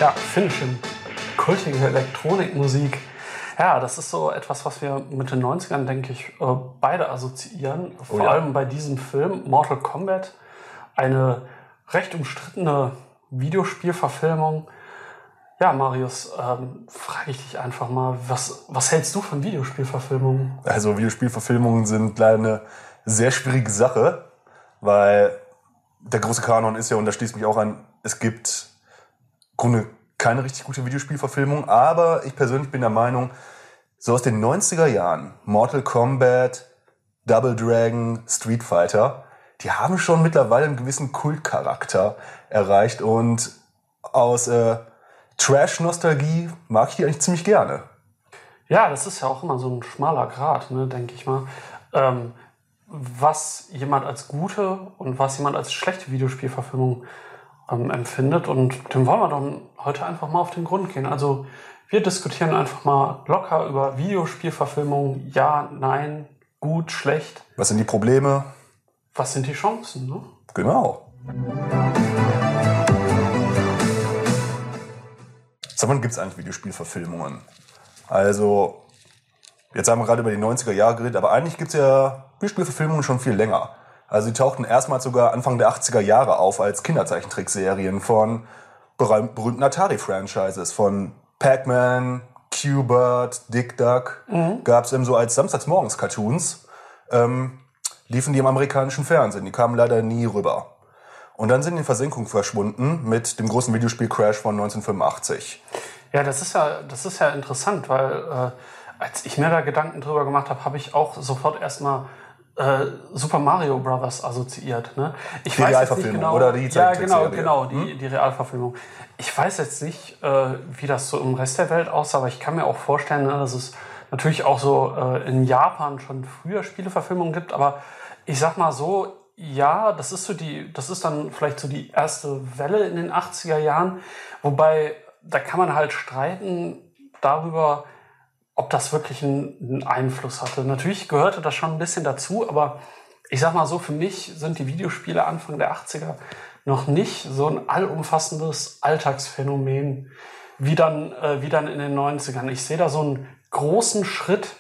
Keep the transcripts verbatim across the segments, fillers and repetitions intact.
Ja, Finishing. Kultige Elektronikmusik. Ja, das ist so etwas, was wir mit den neunzigern, denke ich, beide assoziieren. Vor oh ja. allem bei diesem Film Mortal Kombat. Eine recht umstrittene Videospielverfilmung. Ja, Marius, ähm, frage ich dich einfach mal, was, was hältst du von Videospielverfilmungen? Also Videospielverfilmungen sind leider eine sehr schwierige Sache, weil der große Kanon ist ja, und da schließt mich auch an, es gibt im Grunde keine richtig gute Videospielverfilmung, aber ich persönlich bin der Meinung, so aus den neunziger Jahren, Mortal Kombat, Double Dragon, Street Fighter, die haben schon mittlerweile einen gewissen Kultcharakter erreicht und aus äh, Trash-Nostalgie mag ich die eigentlich ziemlich gerne. Ja, das ist ja auch immer so ein schmaler Grat, ne, denke ich mal. Ähm, was jemand als gute und was jemand als schlechte Videospielverfilmung ähm, empfindet. Und dem wollen wir dann heute einfach mal auf den Grund gehen. Also wir diskutieren einfach mal locker über Videospielverfilmungen. Ja, nein, gut, schlecht. Was sind die Probleme? Was sind die Chancen? Ne? Genau. Seit wann gibt es eigentlich Videospielverfilmungen? Also, jetzt haben wir gerade über die neunziger Jahre geredet, aber eigentlich gibt es ja Videospielverfilmungen schon viel länger. Also die tauchten erstmals sogar Anfang der achtziger Jahre auf als Kinderzeichentrickserien von berühmten Atari-Franchises, von Pac-Man, Q-Bert, Dick Duck. Mhm. Gab es eben so als Samstagsmorgens-Cartoons. Ähm, liefen die im amerikanischen Fernsehen. Die kamen leider nie rüber. Und dann sind die in Versenkung verschwunden mit dem großen Videospiel-Crash von neunzehnhundertfünfundachtzig. Ja, das ist ja, das ist ja interessant, weil äh, als ich mir da Gedanken drüber gemacht habe, habe ich auch sofort erstmal äh, Super Mario Brothers assoziiert. Ne? Ich die weiß Realverfilmung genau, oder die Ja, genau, Zeichentrickserie. genau, die, hm? die Realverfilmung. Ich weiß jetzt nicht, äh, wie das so im Rest der Welt aussah, aber ich kann mir auch vorstellen, ne, dass es natürlich auch so äh, in Japan schon früher Spieleverfilmungen gibt, aber ich sag mal so, ja, das ist so die, das ist dann vielleicht so die erste Welle in den achtziger Jahren, wobei da kann man halt streiten darüber, ob das wirklich einen Einfluss hatte. Natürlich gehörte das schon ein bisschen dazu, aber ich sag mal so, für mich sind die Videospiele Anfang der achtziger noch nicht so ein allumfassendes Alltagsphänomen wie dann, äh, wie dann in den neunzigern. Ich sehe da so einen großen Schritt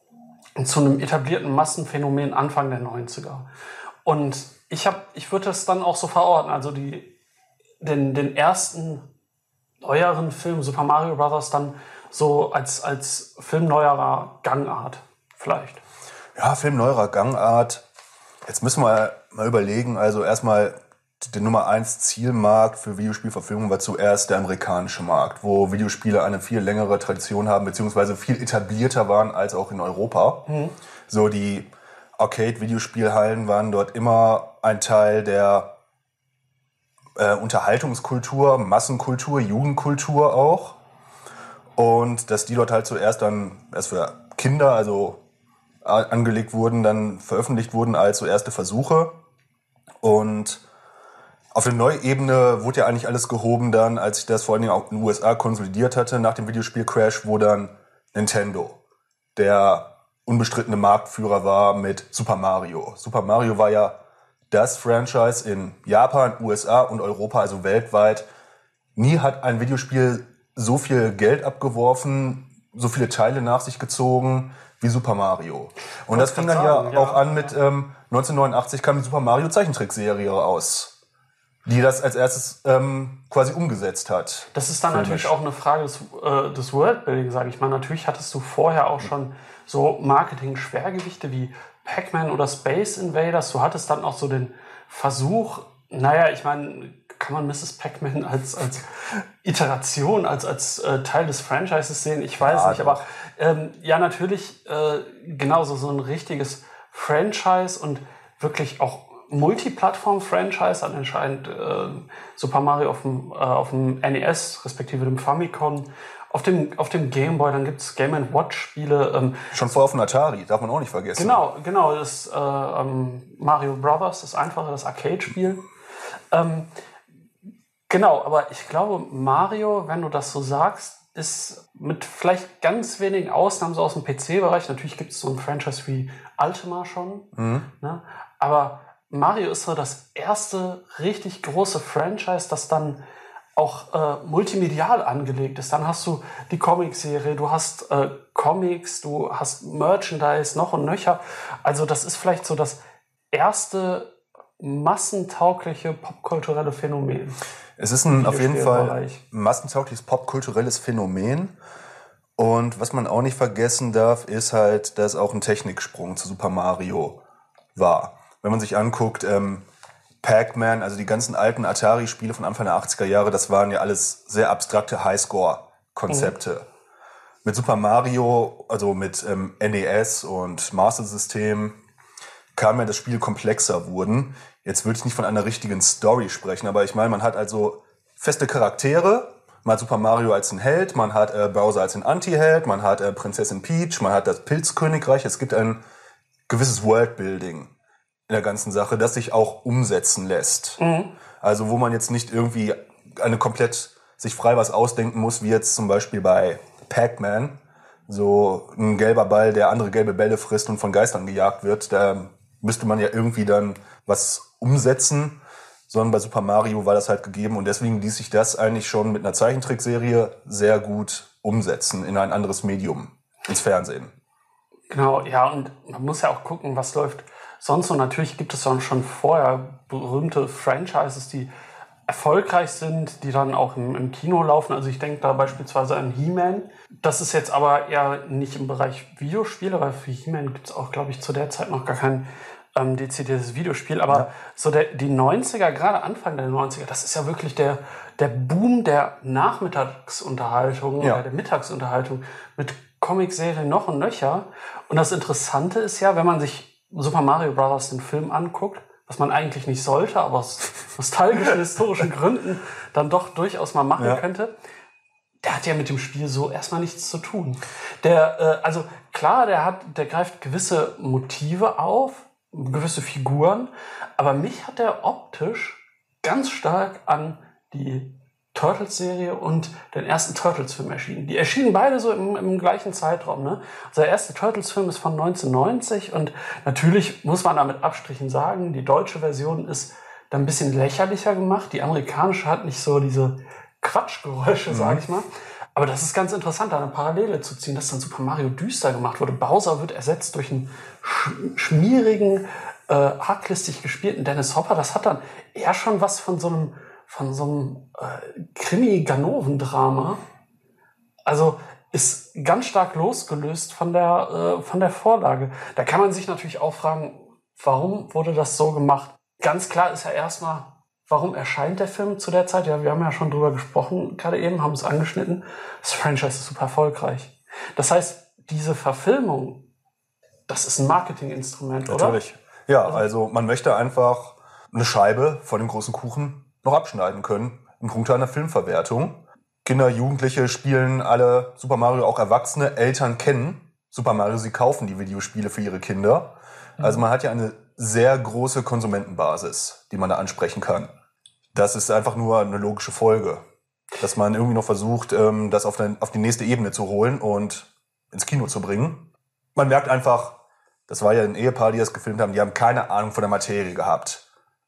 zu einem etablierten Massenphänomen Anfang der neunziger. Und ich, hab, ich würde das dann auch so verorten, also die, den, den ersten neueren Film Super Mario Brothers dann so als, als Film neuerer Gangart vielleicht. Ja, Film neuerer Gangart. Jetzt müssen wir mal überlegen, also erstmal der Nummer eins Zielmarkt für Videospielverfilmungen war zuerst der amerikanische Markt, wo Videospiele eine viel längere Tradition haben, beziehungsweise viel etablierter waren als auch in Europa. Mhm. So die Arcade-Videospielhallen waren dort immer ein Teil der äh, Unterhaltungskultur, Massenkultur, Jugendkultur auch. Und dass die dort halt zuerst dann erst für Kinder, also angelegt wurden, dann veröffentlicht wurden als so erste Versuche. Und auf der Neuebene wurde ja eigentlich alles gehoben dann, als sich das vor allen Dingen auch in den U S A konsolidiert hatte, nach dem Videospiel-Crash, wo dann Nintendo der unbestrittene Marktführer war mit Super Mario. Super Mario war ja das Franchise in Japan, U S A und Europa, also weltweit. Nie hat ein Videospiel so viel Geld abgeworfen, so viele Teile nach sich gezogen wie Super Mario. Und das fing dann sagen, ja auch ja. an mit ähm, neunzehnhundertneunundachtzig kam die Super Mario Zeichentrickserie raus, die das als erstes ähm, quasi umgesetzt hat. Das ist dann filmisch. Natürlich auch eine Frage des, äh, des Worldbuilding, sage ich mal. Natürlich hattest du vorher auch schon so Marketing-Schwergewichte wie Pac-Man oder Space Invaders. Du hattest dann auch so den Versuch, naja, ich meine, kann man Misses Pac-Man als, als Iteration, als, als äh, Teil des Franchises sehen? Ich weiß ja, nicht, aber ähm, ja, natürlich äh, genauso so ein richtiges Franchise und wirklich auch Multiplattform-Franchise, hat anscheinend äh, Super Mario auf dem, äh, auf dem N E S, respektive dem Famicom, auf dem, auf dem Game Boy, dann gibt es Game and Watch-Spiele. Ähm, Schon vorher auf dem Atari, darf man auch nicht vergessen. Genau, genau, das äh, ähm, Mario Brothers, das einfache, das Arcade-Spiel. Ähm, genau, aber ich glaube, Mario, wenn du das so sagst, ist mit vielleicht ganz wenigen Ausnahmen so aus dem P C-Bereich, natürlich gibt es so ein Franchise wie Ultima schon, mhm. ne? Aber Mario ist so das erste richtig große Franchise, das dann auch äh, multimedial angelegt ist. Dann hast du die Comicserie, du hast äh, Comics, du hast Merchandise noch und nöcher. Also das ist vielleicht so das erste massentaugliche popkulturelle Phänomen. Es ist ein auf jeden Fall massentaugliches popkulturelles Phänomen. Und was man auch nicht vergessen darf, ist halt, dass auch ein Techniksprung zu Super Mario war. Wenn man sich anguckt, ähm, Pac-Man, also die ganzen alten Atari-Spiele von Anfang der achtziger Jahre, das waren ja alles sehr abstrakte Highscore-Konzepte. Mhm. Mit Super Mario, also mit ähm, N E S und Master System, kam ja das Spiel komplexer wurden. Jetzt würde ich nicht von einer richtigen Story sprechen, aber ich meine, man hat also feste Charaktere. Man hat Super Mario als ein Held, man hat äh, Bowser als ein Anti-Held, man hat äh, Prinzessin Peach, man hat das Pilzkönigreich. Es gibt ein gewisses Worldbuilding in der ganzen Sache, das sich auch umsetzen lässt. Mhm. Also wo man jetzt nicht irgendwie eine komplett sich frei was ausdenken muss, wie jetzt zum Beispiel bei Pac-Man, so ein gelber Ball, der andere gelbe Bälle frisst und von Geistern gejagt wird. Da müsste man ja irgendwie dann was umsetzen, sondern bei Super Mario war das halt gegeben und deswegen ließ sich das eigentlich schon mit einer Zeichentrickserie sehr gut umsetzen in ein anderes Medium, ins Fernsehen. Genau, ja, und man muss ja auch gucken, was läuft sonst. Und natürlich gibt es dann schon vorher berühmte Franchises, die erfolgreich sind, die dann auch im, im Kino laufen. Also ich denke da beispielsweise an He-Man. Das ist jetzt aber eher nicht im Bereich Videospiele, weil für He-Man gibt es auch, glaube ich, zu der Zeit noch gar kein ähm, dezidiertes Videospiel. Aber ja. so der, die neunziger, gerade Anfang der neunziger, das ist ja wirklich der, der Boom der Nachmittagsunterhaltung, ja. oder der Mittagsunterhaltung mit Comicserien noch und nöcher. Und das Interessante ist ja, wenn man sich Super Mario Bros. Den Film anguckt, was man eigentlich nicht sollte, aber aus nostalgischen, historischen Gründen dann doch durchaus mal machen ja. könnte, der hat ja mit dem Spiel so erstmal nichts zu tun. Der, äh, also klar, der hat, der greift gewisse Motive auf, gewisse Figuren, aber mich hat der optisch ganz stark an die Turtles-Serie und den ersten Turtles-Film erschienen. Die erschienen beide so im, im gleichen Zeitraum. Ne? Also der erste Turtles-Film ist von neunzehnhundertneunzig und natürlich muss man da mit Abstrichen sagen, die deutsche Version ist dann ein bisschen lächerlicher gemacht. Die amerikanische hat nicht so diese Quatschgeräusche, mhm. sage ich mal. Aber das ist ganz interessant, da eine Parallele zu ziehen, dass dann Super Mario düster gemacht wurde. Bowser wird ersetzt durch einen sch- schmierigen, äh, arglistig gespielten Dennis Hopper. Das hat dann eher schon was von so einem von so einem äh, Krimi-Ganoven-Drama. Also ist ganz stark losgelöst von der, äh, von der Vorlage. Da kann man sich natürlich auch fragen, warum wurde das so gemacht? Ganz klar ist ja erstmal, warum erscheint der Film zu der Zeit? Ja, wir haben ja schon drüber gesprochen, gerade eben, haben es angeschnitten. Das Franchise ist super erfolgreich. Das heißt, diese Verfilmung, das ist ein Marketinginstrument, oder? Natürlich. Ja, also, also man möchte einfach eine Scheibe von dem großen Kuchen noch abschneiden können, im Punkte einer Filmverwertung. Kinder, Jugendliche spielen alle Super Mario, auch Erwachsene, Eltern kennen Super Mario, sie kaufen die Videospiele für ihre Kinder. Also man hat ja eine sehr große Konsumentenbasis, die man da ansprechen kann. Das ist einfach nur eine logische Folge, dass man irgendwie noch versucht, das auf die nächste Ebene zu holen und ins Kino zu bringen. Man merkt einfach, das war ja ein Ehepaar, die das gefilmt haben, die haben keine Ahnung von der Materie gehabt.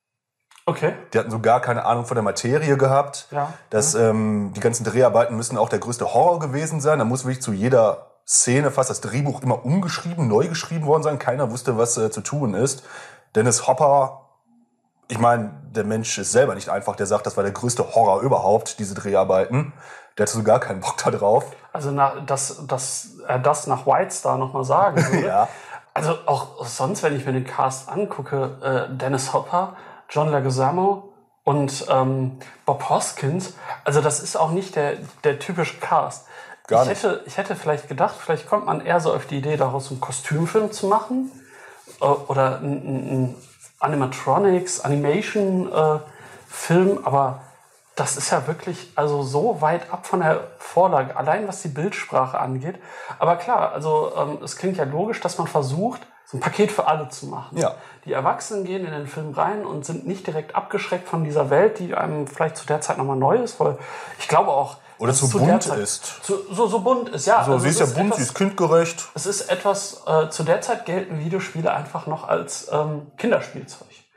Okay. Die hatten so gar keine Ahnung von der Materie gehabt. Ja. Dass, ähm, die ganzen Dreharbeiten müssen auch der größte Horror gewesen sein. Da muss wirklich zu jeder Szene fast das Drehbuch immer umgeschrieben, neu geschrieben worden sein. Keiner wusste, was äh, zu tun ist. Dennis Hopper, ich meine, der Mensch ist selber nicht einfach. Der sagt, das war der größte Horror überhaupt, diese Dreharbeiten. Der hatte so gar keinen Bock da drauf. Also, nach, dass, dass er das nach White Star nochmal sagen würde. Ja. Also auch sonst, wenn ich mir den Cast angucke, äh, Dennis Hopper, John Leguizamo und ähm, Bob Hoskins, also das ist auch nicht der, der typische Cast. Gar ich, nicht. Hätte, ich hätte vielleicht gedacht, vielleicht kommt man eher so auf die Idee, daraus einen Kostümfilm zu machen äh, oder einen Animatronics, Animation-Film, äh, aber das ist ja wirklich also so weit ab von der Vorlage, allein was die Bildsprache angeht. Aber klar, also ähm, es klingt ja logisch, dass man versucht, so ein Paket für alle zu machen. Ja. Die Erwachsenen gehen in den Film rein und sind nicht direkt abgeschreckt von dieser Welt, die einem vielleicht zu der Zeit nochmal neu ist, weil ich glaube auch, oder zu, zu bunt ist. Zu, so, so bunt ist, ja. So, also sie ist ja bunt, etwas, sie ist kindgerecht. Es ist etwas, äh, zu der Zeit gelten Videospiele einfach noch als ähm, Kinderspielzeug.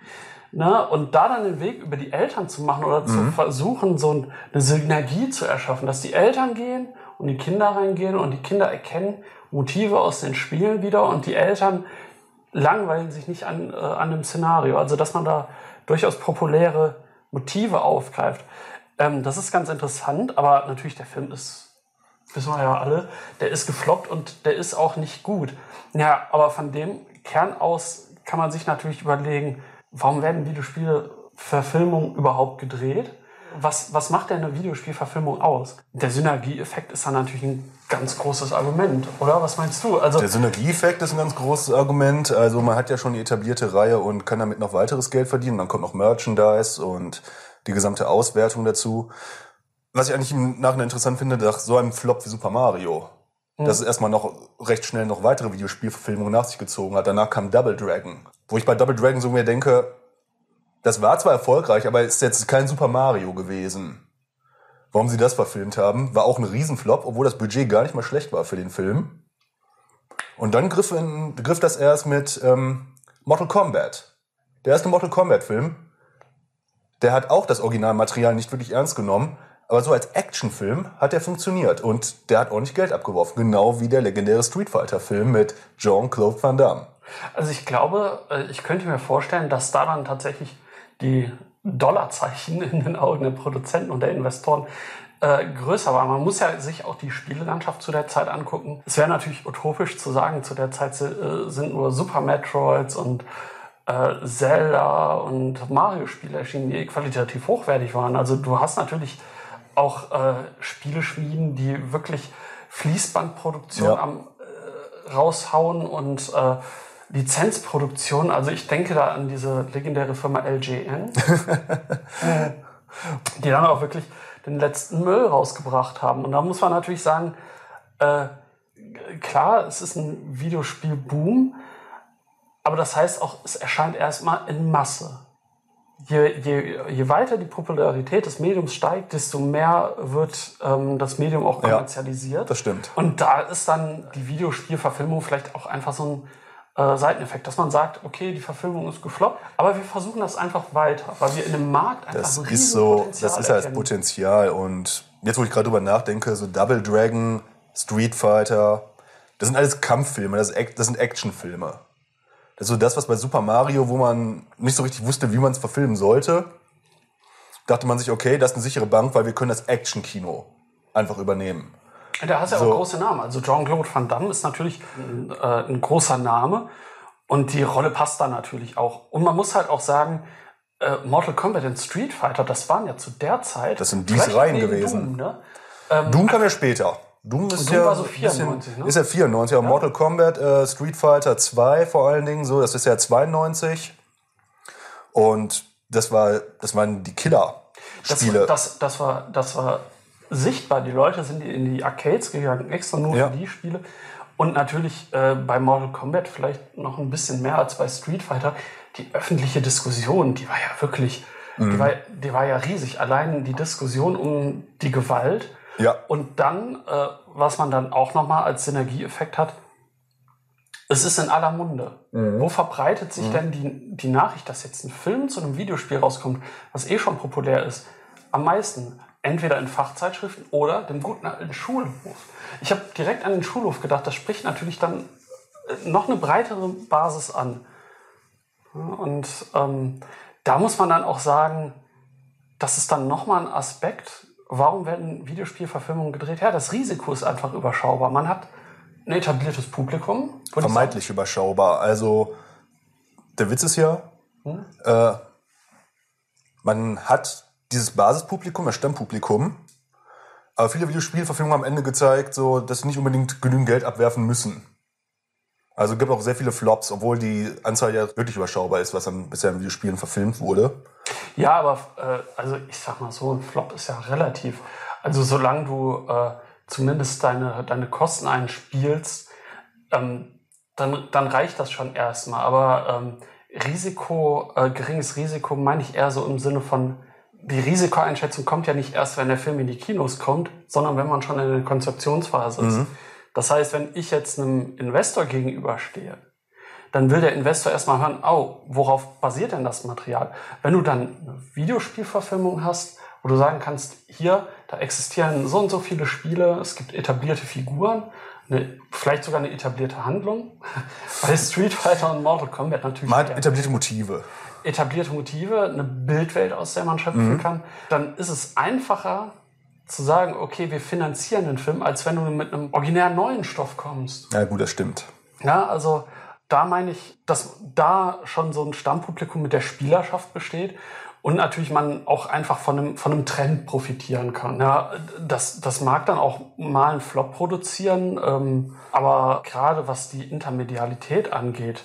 Ne? Und da dann den Weg über die Eltern zu machen oder zu Mhm. versuchen, so eine Synergie zu erschaffen, dass die Eltern gehen und die Kinder reingehen und die Kinder erkennen Motive aus den Spielen wieder und die Eltern langweilen sich nicht an, äh, an dem Szenario. Also, dass man da durchaus populäre Motive aufgreift. Ähm, das ist ganz interessant, aber natürlich der Film ist, wissen wir ja alle, der ist gefloppt und der ist auch nicht gut. Ja, aber von dem Kern aus kann man sich natürlich überlegen, warum werden Videospiele-Verfilmungen überhaupt gedreht? Was, was macht denn eine Videospielverfilmung aus? Der Synergieeffekt ist dann natürlich ein ganz großes Argument, oder? Was meinst du? Also, Der Synergieeffekt ist ein ganz großes Argument. Also man hat ja schon die etablierte Reihe und kann damit noch weiteres Geld verdienen. Dann kommt noch Merchandise und die gesamte Auswertung dazu. Was ich eigentlich im Nachhinein interessant finde, nach so einem Flop wie Super Mario, mhm. dass es erstmal noch recht schnell noch weitere Videospielverfilmungen nach sich gezogen hat. Danach kam Double Dragon. Wo ich bei Double Dragon so mir denke, das war zwar erfolgreich, aber ist jetzt kein Super Mario gewesen. Warum sie das verfilmt haben, war auch ein Riesenflop, obwohl das Budget gar nicht mal schlecht war für den Film. Und dann griff, in, griff das erst mit ähm, Mortal Kombat. Der erste Mortal Kombat-Film, der hat auch das Originalmaterial nicht wirklich ernst genommen, aber so als Actionfilm hat der funktioniert und der hat ordentlich Geld abgeworfen, genau wie der legendäre Street Fighter-Film mit Jean-Claude Van Damme. Also ich glaube, ich könnte mir vorstellen, dass da dann tatsächlich die Dollarzeichen in den Augen der Produzenten und der Investoren äh, größer waren. Man muss ja sich auch die Spielelandschaft zu der Zeit angucken. Es wäre natürlich utopisch zu sagen, zu der Zeit äh, sind nur Super Metroids und äh, Zelda und Mario-Spiele erschienen, die qualitativ hochwertig waren. Also du hast natürlich auch äh, Spieleschmieden, die wirklich Fließbandproduktion Ja. am äh, raushauen und äh, Lizenzproduktion. Also ich denke da an diese legendäre Firma L G N, die dann auch wirklich den letzten Müll rausgebracht haben. Und da muss man natürlich sagen, äh, klar, es ist ein Videospielboom, aber das heißt auch, es erscheint erstmal in Masse. Je, je, je weiter die Popularität des Mediums steigt, desto mehr wird ähm, das Medium auch kommerzialisiert. Ja, das stimmt. Und da ist dann die Videospielverfilmung vielleicht auch einfach so ein äh, Seiteneffekt, dass man sagt, okay, die Verfilmung ist gefloppt, aber wir versuchen das einfach weiter, weil wir in dem Markt einfach Das so ist so, Potenzial das ist halt das erkennen. Potenzial. Und jetzt, wo ich gerade drüber nachdenke, so Double Dragon, Street Fighter, das sind alles Kampffilme, das, ist, Act- das sind Actionfilme. Das ist so das, was bei Super Mario, wo man nicht so richtig wusste, wie man es verfilmen sollte, dachte man sich, okay, das ist eine sichere Bank, weil wir können das Action-Kino einfach übernehmen. Da hast du ja So. auch große Namen. Also Jean-Claude Van Damme ist natürlich ein, äh, ein großer Name und die Rolle passt da natürlich auch. Und man muss halt auch sagen, äh, Mortal Kombat und Street Fighter, das waren ja zu der Zeit... Das sind diese vielleicht Reihen neben gewesen. Doom, ne? Doom kam ja später. Doom ist Doom ja war so ein bisschen- vierundneunzig, ne? Ist ja vierundneunzig, ja. Mortal Kombat, äh, Street Fighter zwei vor allen Dingen, so, das ist ja zweiundneunzig. Und das war, das waren die Das, Killer-Spiele. das, das, war, das war sichtbar. Die Leute sind in die Arcades gegangen, extra nur Ja. für die Spiele. Und natürlich äh, bei Mortal Kombat vielleicht noch ein bisschen mehr als bei Street Fighter. Die öffentliche Diskussion, die war ja wirklich, die, war, die war ja riesig. Allein die Diskussion um die Gewalt. Ja. Und dann, äh, was man dann auch nochmal als Synergieeffekt hat, es ist in aller Munde. Wo verbreitet sich denn die, die Nachricht, dass jetzt ein Film zu einem Videospiel rauskommt, was eh schon populär ist, am meisten? Entweder in Fachzeitschriften oder dem guten alten Schulhof. Ich habe direkt an den Schulhof gedacht, das spricht natürlich dann äh, noch eine breitere Basis an. Ja, und ähm, da muss man dann auch sagen, das ist dann nochmal ein Aspekt, warum werden Videospielverfilmungen gedreht? Ja, das Risiko ist einfach überschaubar. Man hat ein etabliertes Publikum. würde ich Vermeintlich überschaubar. Also, der Witz ist ja, äh, man hat dieses Basispublikum, das Stammpublikum, aber viele Videospielverfilmungen haben am Ende gezeigt, so, dass sie nicht unbedingt genügend Geld abwerfen müssen. Also es gibt auch sehr viele Flops, obwohl die Anzahl ja wirklich überschaubar ist, was dann bisher in Videospielen verfilmt wurde. Ja, aber äh, also ich sag mal so, ein Flop ist ja relativ. Also solange du äh, zumindest deine, deine Kosten einspielst, ähm, dann, dann reicht das schon erstmal. Aber ähm, Risiko, äh, geringes Risiko meine ich eher so im Sinne von, die Risikoeinschätzung kommt ja nicht erst, wenn der Film in die Kinos kommt, sondern wenn man schon in der Konzeptionsphase ist. Mhm. Das heißt, wenn ich jetzt einem Investor gegenüberstehe, dann will der Investor erstmal hören, oh, worauf basiert denn das Material? Wenn du dann eine Videospielverfilmung hast, wo du sagen kannst, hier, da existieren so und so viele Spiele, es gibt etablierte Figuren, eine, vielleicht sogar eine etablierte Handlung, bei Street Fighter und Mortal Kombat natürlich. Man hat etablierte Motive. Etablierte Motive, eine Bildwelt, aus der man schöpfen mhm. kann, dann ist es einfacher zu sagen, okay, wir finanzieren den Film, als wenn du mit einem originär neuen Stoff kommst. Ja gut, das stimmt. Ja, also da meine ich, dass da schon so ein Stammpublikum mit der Spielerschaft besteht und natürlich man auch einfach von einem, von einem Trend profitieren kann. Ja, das, das mag dann auch mal einen Flop produzieren, ähm, aber gerade was die Intermedialität angeht,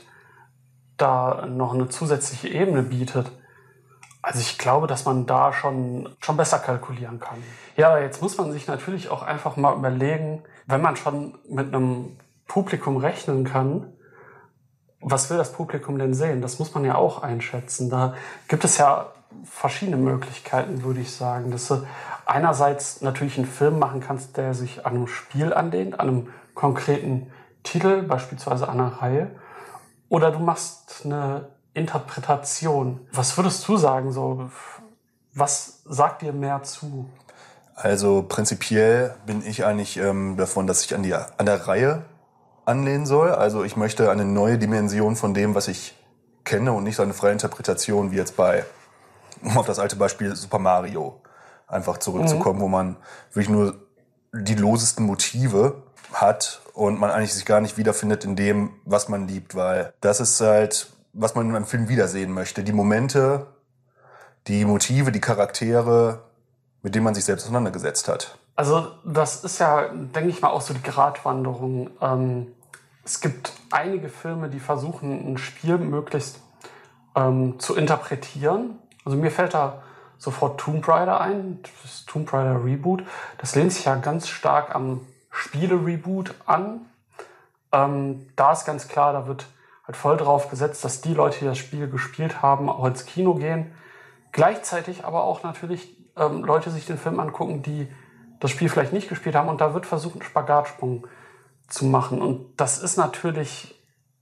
da noch eine zusätzliche Ebene bietet. Also ich glaube, dass man da schon, schon besser kalkulieren kann. Ja, jetzt muss man sich natürlich auch einfach mal überlegen, wenn man schon mit einem Publikum rechnen kann, was will das Publikum denn sehen? Das muss man ja auch einschätzen. Da gibt es ja verschiedene Möglichkeiten, würde ich sagen. Dass du einerseits natürlich einen Film machen kannst, der sich an einem Spiel anlehnt, an einem konkreten Titel, beispielsweise an einer Reihe. Oder du machst eine Interpretation. Was würdest du sagen? So, was sagt dir mehr zu? Also prinzipiell bin ich eigentlich ähm, davon, dass ich an, die, an der Reihe anlehnen soll. Also ich möchte eine neue Dimension von dem, was ich kenne und nicht so eine freie Interpretation wie jetzt bei, um auf das alte Beispiel Super Mario einfach zurückzukommen, mhm. wo man wirklich nur die losesten Motive hat und man eigentlich sich gar nicht wiederfindet in dem, was man liebt, weil das ist halt, was man in einem Film wiedersehen möchte. Die Momente, die Motive, die Charaktere, mit denen man sich selbst auseinandergesetzt hat. Also das ist ja, denke ich mal, auch so die Gratwanderung. Ähm, es gibt einige Filme, die versuchen, ein Spiel möglichst ähm, zu interpretieren. Also mir fällt da sofort Tomb Raider ein, das Tomb Raider Reboot. Das lehnt sich ja ganz stark am Spiele-Reboot an. Ähm, da ist ganz klar, da wird halt voll drauf gesetzt, dass die Leute, die das Spiel gespielt haben, auch ins Kino gehen. Gleichzeitig aber auch natürlich ähm, Leute sich den Film angucken, die das Spiel vielleicht nicht gespielt haben. Und da wird versucht, einen Spagatsprung zu machen. Und das ist natürlich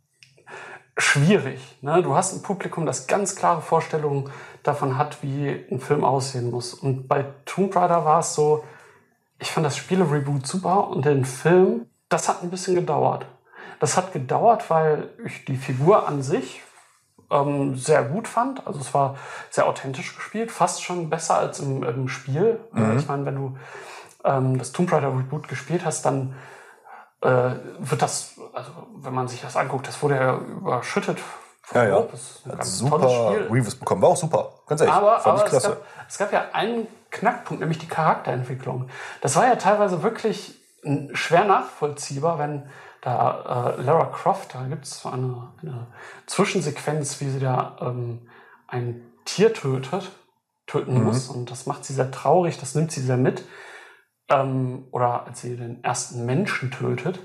schwierig. Ne? Du hast ein Publikum, das ganz klare Vorstellungen davon hat, wie ein Film aussehen muss. Und bei Tomb Raider war es so, ich fand das Spiele-Reboot super und den Film, das hat ein bisschen gedauert. Das hat gedauert, weil ich die Figur an sich ähm, sehr gut fand. Also es war sehr authentisch gespielt, fast schon besser als im, im Spiel. Mhm. Ich meine, wenn du ähm, das Tomb Raider Reboot gespielt hast, dann äh, wird das, also wenn man sich das anguckt, das wurde ja überschüttet. Ja, ja. Das ist ein ganz super tolles Spiel. Reviews bekommen. War auch super. Ganz ehrlich. Aber, fand aber ich klasse. Es, gab, es gab ja einen Knackpunkt, nämlich die Charakterentwicklung. Das war ja teilweise wirklich schwer nachvollziehbar, wenn da äh, Lara Croft, da gibt es eine, eine Zwischensequenz, wie sie da ähm, ein Tier tötet, töten mhm. muss. Und das macht sie sehr traurig, das nimmt sie sehr mit. Ähm, oder als sie den ersten Menschen tötet,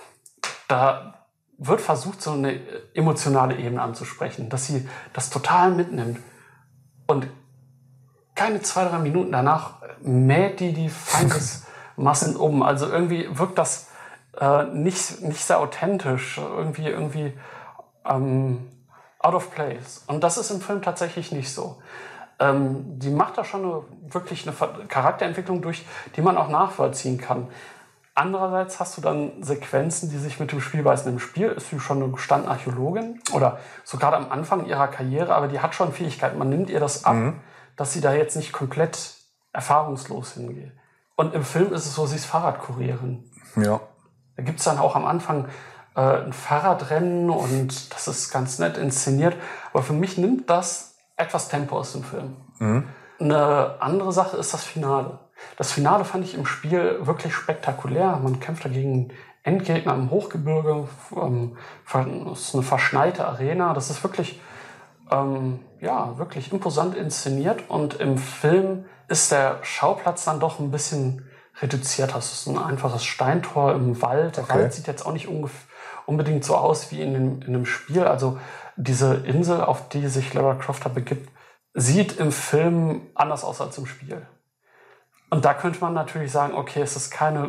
da wird versucht, so eine emotionale Ebene anzusprechen, dass sie das total mitnimmt. Und keine zwei, drei Minuten danach mäht die die Feindesmassen um. Also irgendwie wirkt das äh, nicht, nicht sehr authentisch, irgendwie, irgendwie ähm, out of place. Und das ist im Film tatsächlich nicht so. Ähm, die macht da schon eine, wirklich eine Charakterentwicklung durch, die man auch nachvollziehen kann. Andererseits hast du dann Sequenzen, die sich mit dem Spiel beißen. Im Spiel ist sie schon eine gestandene Archäologin oder so gerade am Anfang ihrer Karriere, aber die hat schon Fähigkeiten. Man nimmt ihr das ab, mhm. dass sie da jetzt nicht komplett erfahrungslos hingeht. Und im Film ist es so, sie ist Fahrradkurierin. Ja. Da gibt es dann auch am Anfang äh, ein Fahrradrennen und das ist ganz nett inszeniert. Aber für mich nimmt das etwas Tempo aus dem Film. Mhm. Eine andere Sache ist das Finale. Das Finale fand ich im Spiel wirklich spektakulär. Man kämpft dagegen Endgegner im Hochgebirge. Ähm, das ist eine verschneite Arena. Das ist wirklich, ähm, ja, wirklich imposant inszeniert. Und im Film ist der Schauplatz dann doch ein bisschen reduziert. Das ist ein einfaches Steintor im Wald. Der okay. Wald sieht jetzt auch nicht unbedingt so aus wie in dem, in dem Spiel. Also diese Insel, auf die sich Lara Croft da begibt, sieht im Film anders aus als im Spiel. Und da könnte man natürlich sagen, okay, es ist keine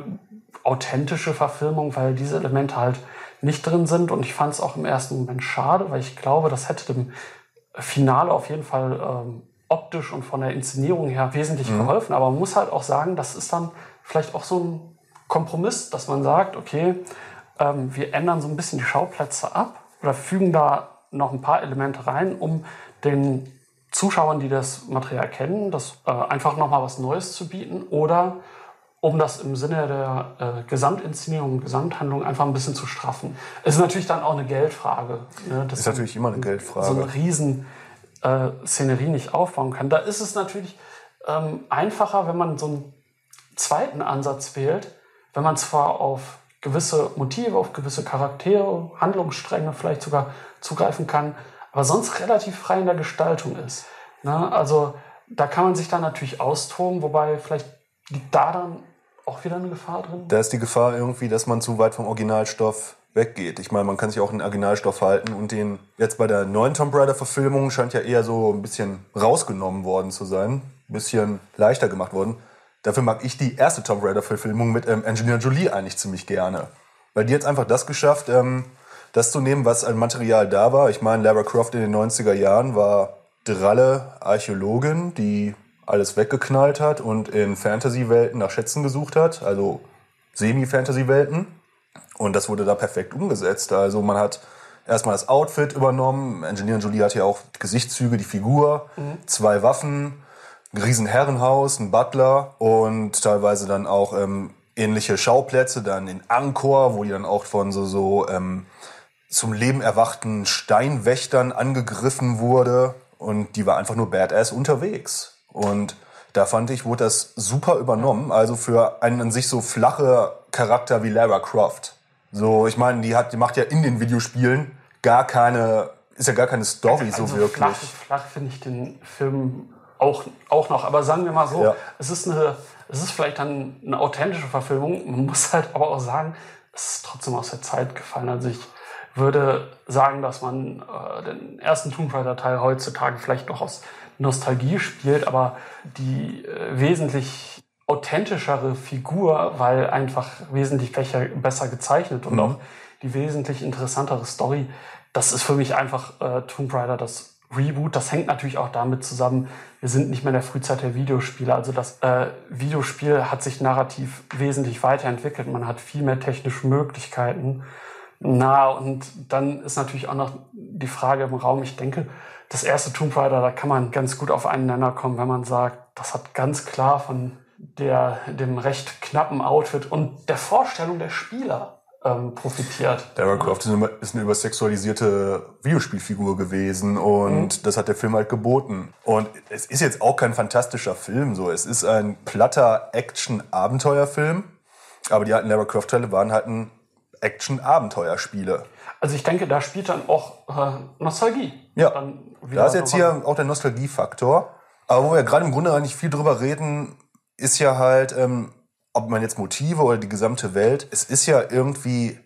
authentische Verfilmung, weil diese Elemente halt nicht drin sind. Und ich fand es auch im ersten Moment schade, weil ich glaube, das hätte dem Finale auf jeden Fall ähm, optisch und von der Inszenierung her wesentlich mhm. geholfen. Aber man muss halt auch sagen, das ist dann vielleicht auch so ein Kompromiss, dass man sagt, okay, ähm, wir ändern so ein bisschen die Schauplätze ab oder fügen da noch ein paar Elemente rein, um den Zuschauern, die das Material kennen, das äh, einfach nochmal was Neues zu bieten oder um das im Sinne der äh, Gesamtinszenierung, Gesamthandlung einfach ein bisschen zu straffen. Es ist natürlich dann auch eine Geldfrage. Ne? Das ist natürlich immer eine Geldfrage. So eine riesen äh, Szenerie nicht aufbauen kann. Da ist es natürlich ähm, einfacher, wenn man so einen zweiten Ansatz wählt, wenn man zwar auf gewisse Motive, auf gewisse Charaktere, Handlungsstränge vielleicht sogar zugreifen kann, aber sonst relativ frei in der Gestaltung ist. Ne? Also da kann man sich dann natürlich austoben, wobei vielleicht liegt da dann auch wieder eine Gefahr drin? Da ist die Gefahr irgendwie, dass man zu weit vom Originalstoff weggeht. Ich meine, man kann sich auch einen Originalstoff halten und den jetzt bei der neuen Tomb Raider-Verfilmung scheint ja eher so ein bisschen rausgenommen worden zu sein, ein bisschen leichter gemacht worden. Dafür mag ich die erste Tomb Raider-Verfilmung mit ähm, Angelina Jolie eigentlich ziemlich gerne. Weil die hat einfach das geschafft, ähm, das zu nehmen, was an Material da war. Ich meine, Lara Croft in den neunziger Jahren war dralle Archäologin, die alles weggeknallt hat und in Fantasy-Welten nach Schätzen gesucht hat, also Semi-Fantasy-Welten. Und das wurde da perfekt umgesetzt. Also man hat erstmal das Outfit übernommen. Angelina Jolie hat ja auch Gesichtszüge, die Figur, mhm. zwei Waffen, ein riesen Herrenhaus, ein Butler und teilweise dann auch ähm, ähnliche Schauplätze, dann in Angkor, wo die dann auch von so, so ähm, zum Leben erwachten Steinwächtern angegriffen wurde. Und die war einfach nur badass unterwegs. Und da fand ich, wurde das super übernommen. Also für einen an sich so flache Charakter wie Lara Croft. So, ich meine, die hat, die macht ja in den Videospielen gar keine, ist ja gar keine Story also so wirklich. Flach, flach finde ich den Film auch, auch noch. Aber sagen wir mal so, ja. es ist eine, es ist vielleicht dann eine authentische Verfilmung. Man muss halt aber auch sagen, es ist trotzdem aus der Zeit gefallen. Also ich würde sagen, dass man äh, den ersten Tomb Raider Teil heutzutage vielleicht noch aus Nostalgie spielt, aber die äh, wesentlich authentischere Figur, weil einfach wesentlich besser, besser gezeichnet und mhm. auch die wesentlich interessantere Story, das ist für mich einfach äh, Tomb Raider das Reboot. Das hängt natürlich auch damit zusammen, wir sind nicht mehr in der Frühzeit der Videospiele. Also das äh, Videospiel hat sich narrativ wesentlich weiterentwickelt. Man hat viel mehr technische Möglichkeiten. Na, und dann ist natürlich auch noch die Frage im Raum, ich denke, das erste Tomb Raider, da kann man ganz gut auf einen Nenner kommen, wenn man sagt, das hat ganz klar von der, dem recht knappen Outfit und der Vorstellung der Spieler ähm, profitiert. Lara Croft ist eine, ist eine übersexualisierte Videospielfigur gewesen und mhm. das hat der Film halt geboten. Und es ist jetzt auch kein fantastischer Film, so. Es ist ein platter Action-Abenteuerfilm, aber die alten Lara Croft-Teile waren halt ein Action-Abenteuerspiele. Also ich denke, da spielt dann auch äh, Nostalgie. Ja, dann da ist jetzt hier auch der Nostalgiefaktor. Aber wo wir gerade im Grunde eigentlich viel drüber reden, ist ja halt, ähm, ob man jetzt Motive oder die gesamte Welt, es ist ja irgendwie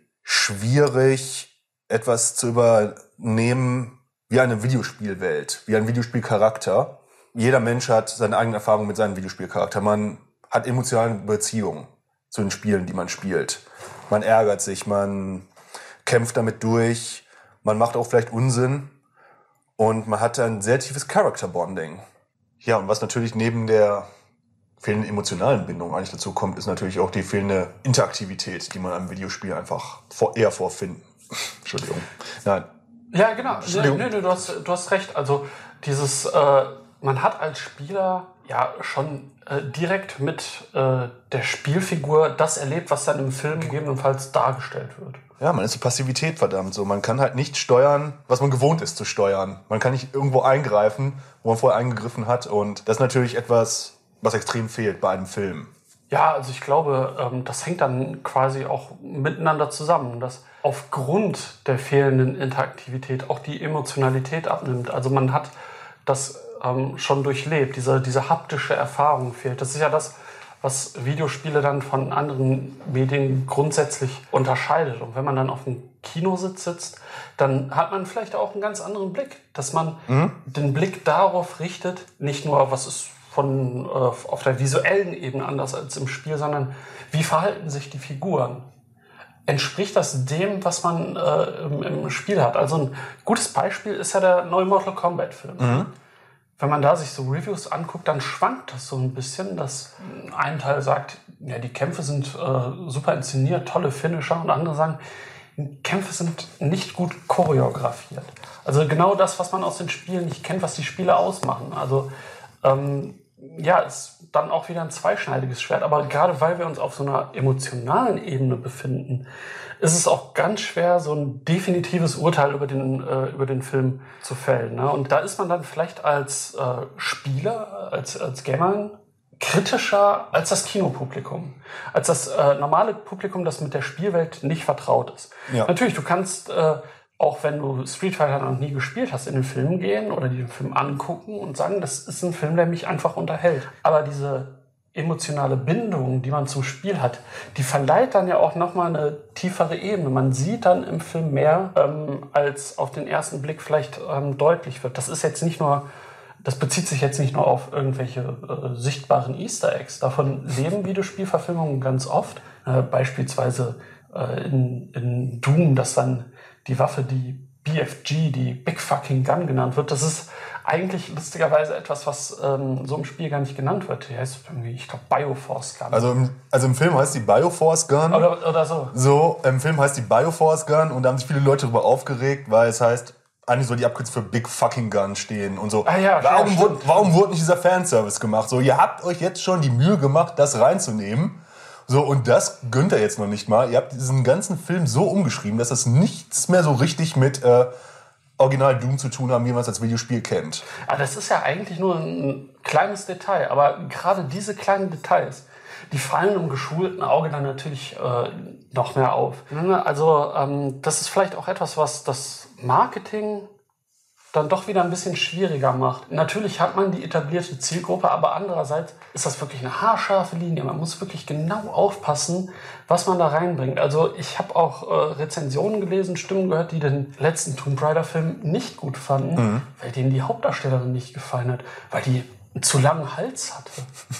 schwierig, etwas zu übernehmen wie eine Videospielwelt, wie ein Videospielcharakter. Jeder Mensch hat seine eigene Erfahrung mit seinem Videospielcharakter. Man hat emotionale Beziehungen zu den Spielen, die man spielt. Man ärgert sich, man kämpft damit durch, man macht auch vielleicht Unsinn und man hat ein sehr tiefes Character-Bonding. Ja, und was natürlich neben der fehlenden emotionalen Bindung eigentlich dazu kommt, ist natürlich auch die fehlende Interaktivität, die man am Videospiel einfach vor, eher vorfindet. Entschuldigung. Nein. Ja, genau. Entschuldigung. Nee, nee, du hast, du hast recht. Also dieses, äh, man hat als Spieler ja schon äh, direkt mit äh, der Spielfigur das erlebt, was dann im Film gegebenenfalls dargestellt wird. Ja, man ist die Passivität verdammt so. Man kann halt nicht steuern, was man gewohnt ist zu steuern. Man kann nicht irgendwo eingreifen, wo man vorher eingegriffen hat. Und das ist natürlich etwas, was extrem fehlt bei einem Film. Ja, also ich glaube, ähm, das hängt dann quasi auch miteinander zusammen, dass aufgrund der fehlenden Interaktivität auch die Emotionalität abnimmt. Also man hat das ähm, schon durchlebt, diese, diese haptische Erfahrung fehlt. Das ist ja das, was Videospiele dann von anderen Medien grundsätzlich unterscheidet. Und wenn man dann auf einem Kinositz sitzt, dann hat man vielleicht auch einen ganz anderen Blick, dass man mhm. den Blick darauf richtet, nicht nur, was ist von, äh, auf der visuellen Ebene anders als im Spiel, sondern wie verhalten sich die Figuren? Entspricht das dem, was man äh, im, im Spiel hat? Also ein gutes Beispiel ist ja der neue Mortal Kombat-Film. Mhm. Wenn man da sich so Reviews anguckt, dann schwankt das so ein bisschen, dass ein Teil sagt, ja, die Kämpfe sind äh, super inszeniert, tolle Finisher, und andere sagen, Kämpfe sind nicht gut choreografiert. Also genau das, was man aus den Spielen nicht kennt, was die Spiele ausmachen. Also ähm, ja, ist dann auch wieder ein zweischneidiges Schwert. Aber gerade weil wir uns auf so einer emotionalen Ebene befinden, ist es auch ganz schwer, so ein definitives Urteil über den, äh, über den Film zu fällen. Ne? Und da ist man dann vielleicht als äh, Spieler, als, als Gamer kritischer als das Kinopublikum. Als das äh, normale Publikum, das mit der Spielwelt nicht vertraut ist. Ja. Natürlich, du kannst, äh, auch wenn du Street Fighter noch nie gespielt hast, in den Film gehen oder den Film angucken und sagen, das ist ein Film, der mich einfach unterhält. Aber diese emotionale Bindung, die man zum Spiel hat, die verleiht dann ja auch nochmal eine tiefere Ebene. Man sieht dann im Film mehr, ähm, als auf den ersten Blick vielleicht ähm, deutlich wird. Das ist jetzt nicht nur, das bezieht sich jetzt nicht nur auf irgendwelche äh, sichtbaren Easter Eggs. Davon leben Videospielverfilmungen ganz oft. Äh, beispielsweise äh, in, in Doom, dass dann die Waffe, die B F G, die Big Fucking Gun genannt wird. Das ist eigentlich lustigerweise etwas, was ähm, so im Spiel gar nicht genannt wird. Die heißt irgendwie, ich glaube, Bioforce Gun. Also im, also im Film heißt die Bioforce Gun. Oder, oder so. So, im Film heißt die Bioforce Gun und da haben sich viele Leute darüber aufgeregt, weil es heißt, eigentlich soll die Abkürzung für Big Fucking Gun stehen und so. Ah ja, warum, ja, wurde, warum wurde nicht dieser Fanservice gemacht? So, ihr habt euch jetzt schon die Mühe gemacht, das reinzunehmen. So, und das gönnt ihr jetzt noch nicht mal. Ihr habt diesen ganzen Film so umgeschrieben, dass das nichts mehr so richtig mit äh, Original Doom zu tun haben, wie man es als Videospiel kennt. Aber das ist ja eigentlich nur ein kleines Detail. Aber gerade diese kleinen Details, die fallen im geschulten Auge dann natürlich äh, noch mehr auf. Also ähm, das ist vielleicht auch etwas, was das Marketing dann doch wieder ein bisschen schwieriger macht. Natürlich hat man die etablierte Zielgruppe, aber andererseits ist das wirklich eine haarscharfe Linie. Man muss wirklich genau aufpassen, was man da reinbringt. Also ich habe auch äh, Rezensionen gelesen, Stimmen gehört, die den letzten Tomb Raider-Film nicht gut fanden, mhm. weil denen die Hauptdarstellerin nicht gefallen hat, weil die einen zu langen Hals hatte.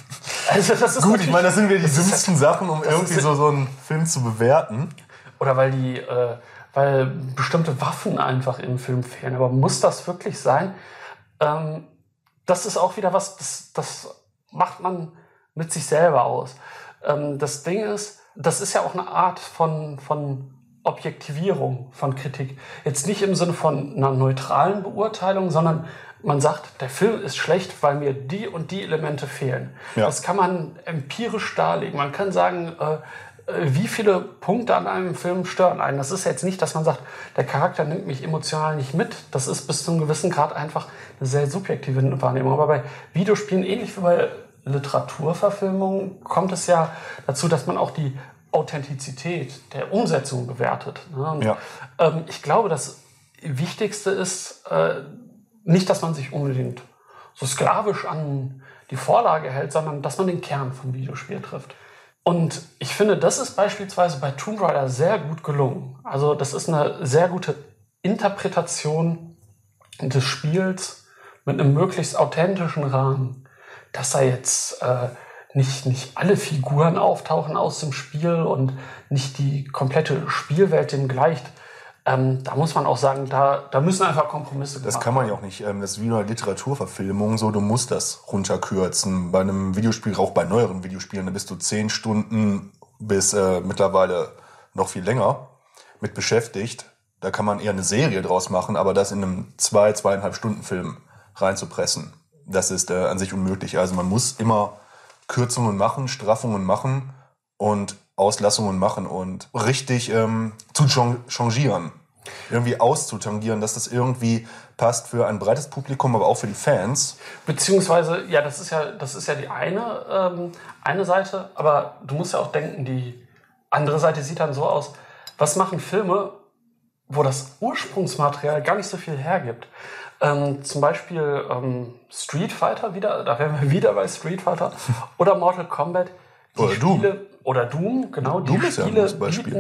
Also das ist gut, ich meine, das sind wieder die dümmsten Sachen, um irgendwie so, so einen Film zu bewerten. Oder weil die... Äh, weil bestimmte Waffen einfach im Film fehlen. Aber muss das wirklich sein? Ähm, das ist auch wieder was, das, das macht man mit sich selber aus. Ähm, das Ding ist, das ist ja auch eine Art von, von Objektivierung von Kritik. Jetzt nicht im Sinne von einer neutralen Beurteilung, sondern man sagt, der Film ist schlecht, weil mir die und die Elemente fehlen. Ja. Das kann man empirisch darlegen. Man kann sagen, äh, wie viele Punkte an einem Film stören einen. Das ist jetzt nicht, dass man sagt, der Charakter nimmt mich emotional nicht mit. Das ist bis zu einem gewissen Grad einfach eine sehr subjektive Wahrnehmung. Aber bei Videospielen, ähnlich wie bei Literaturverfilmungen, kommt es ja dazu, dass man auch die Authentizität der Umsetzung bewertet. Und, ja. ähm, ich glaube, das Wichtigste ist äh, nicht, dass man sich unbedingt so sklavisch an die Vorlage hält, sondern dass man den Kern vom Videospiel trifft. Und ich finde, das ist beispielsweise bei Tomb Raider sehr gut gelungen. Also das ist eine sehr gute Interpretation des Spiels mit einem möglichst authentischen Rahmen. Dass da jetzt äh, nicht, nicht alle Figuren auftauchen aus dem Spiel und nicht die komplette Spielwelt dem gleicht. Ähm, da muss man auch sagen, da, da müssen einfach Kompromisse gemacht werden. Das kann man ja auch nicht. Das ist wie eine Literaturverfilmung. So, du musst das runterkürzen. Bei einem Videospiel, auch bei neueren Videospielen, da bist du zehn Stunden bis äh, mittlerweile noch viel länger mit beschäftigt. Da kann man eher eine Serie draus machen, aber das in einem zwei, zweieinhalb Stunden Film reinzupressen, das ist äh, an sich unmöglich. Also man muss immer Kürzungen machen, Straffungen machen und Auslassungen machen und richtig ähm, zu changieren, irgendwie auszutangieren, dass das irgendwie passt für ein breites Publikum, aber auch für die Fans. Beziehungsweise, ja, das ist ja, das ist ja die eine, ähm, eine Seite, aber du musst ja auch denken, die andere Seite sieht dann so aus, was machen Filme, wo das Ursprungsmaterial gar nicht so viel hergibt. Ähm, zum Beispiel ähm, Street Fighter, wieder, da wären wir wieder bei Street Fighter, oder Mortal Kombat. Die oder Spiele, Doom. Oder Doom, genau. Doom die ist ja ein Spiele gutes Beispiel. bieten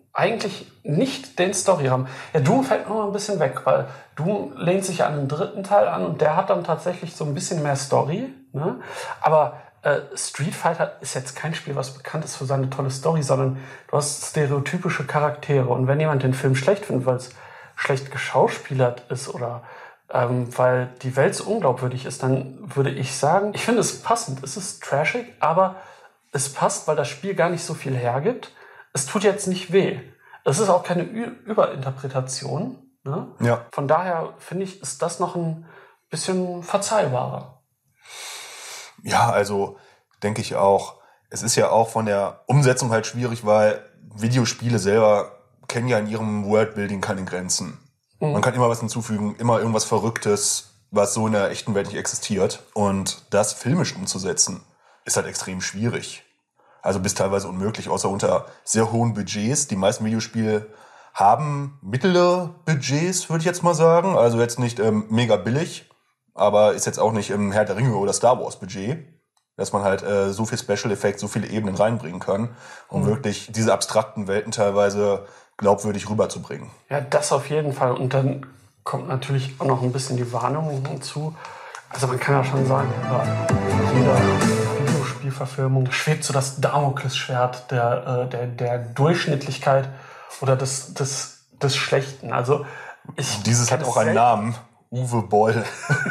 eigentlich nicht den Storyrahmen. Ja, Doom fällt noch mal ein bisschen weg, weil Doom lehnt sich an den dritten Teil an und der hat dann tatsächlich so ein bisschen mehr Story. Ne? Aber äh, Street Fighter ist jetzt kein Spiel, was bekannt ist für seine tolle Story, sondern du hast stereotypische Charaktere. Und wenn jemand den Film schlecht findet, weil es schlecht geschauspielert ist oder ähm, weil die Welt so unglaubwürdig ist, dann würde ich sagen, ich finde es passend. Es ist trashig, aber es passt, weil das Spiel gar nicht so viel hergibt. Es tut jetzt nicht weh. Es ist auch keine Ü- Überinterpretation. Ne? Ja. Von daher finde ich, ist das noch ein bisschen verzeihbarer. Ja, also denke ich auch. Es ist ja auch von der Umsetzung halt schwierig, weil Videospiele selber kennen ja in ihrem Worldbuilding keine Grenzen. Mhm. Man kann immer was hinzufügen, immer irgendwas Verrücktes, was so in der echten Welt nicht existiert. Und das filmisch umzusetzen, ist halt extrem schwierig. Also bis teilweise unmöglich, außer unter sehr hohen Budgets. Die meisten Videospiele haben mittlere Budgets, würde ich jetzt mal sagen. Also jetzt nicht ähm, mega billig, aber ist jetzt auch nicht im Herr der Ringe oder Star Wars Budget, dass man halt äh, so viel Special Effects, so viele Ebenen reinbringen kann, um mhm. wirklich diese abstrakten Welten teilweise glaubwürdig rüberzubringen. Ja, das auf jeden Fall. Und dann kommt natürlich auch noch ein bisschen die Wahrnehmung hinzu. Also man kann ja schon sagen, ja, jeder Videospielverfilmung schwebt so das Damoklesschwert der, äh, der, der Durchschnittlichkeit oder des, des, des Schlechten. Also ich Dieses hat auch einen Namen. Uwe Boll.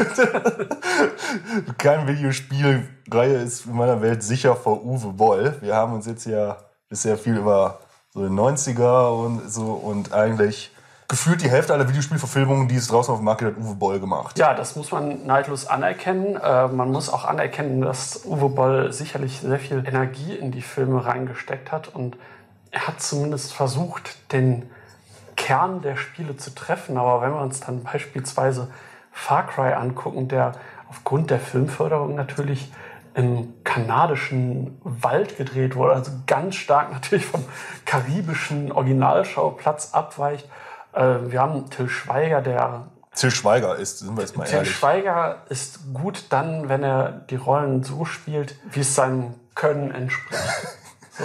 Keine Videospielreihe ist in meiner Welt sicher vor Uwe Boll. Wir haben uns jetzt ja bisher viel über so die neunziger und so und eigentlich gefühlt die Hälfte aller Videospielverfilmungen, die es draußen auf dem Markt gibt, hat Uwe Boll gemacht. Ja, das muss man neidlos anerkennen. Äh, man muss auch anerkennen, dass Uwe Boll sicherlich sehr viel Energie in die Filme reingesteckt hat und er hat zumindest versucht, den Kern der Spiele zu treffen. Aber wenn wir uns dann beispielsweise Far Cry angucken, der aufgrund der Filmförderung natürlich im kanadischen Wald gedreht wurde, also ganz stark natürlich vom karibischen Originalschauplatz abweicht. Äh, wir haben Til Schweiger, der... Til Schweiger ist, sind wir jetzt mal Til ehrlich. Til Schweiger ist gut dann, wenn er die Rollen so spielt, wie es seinem Können entspricht. So.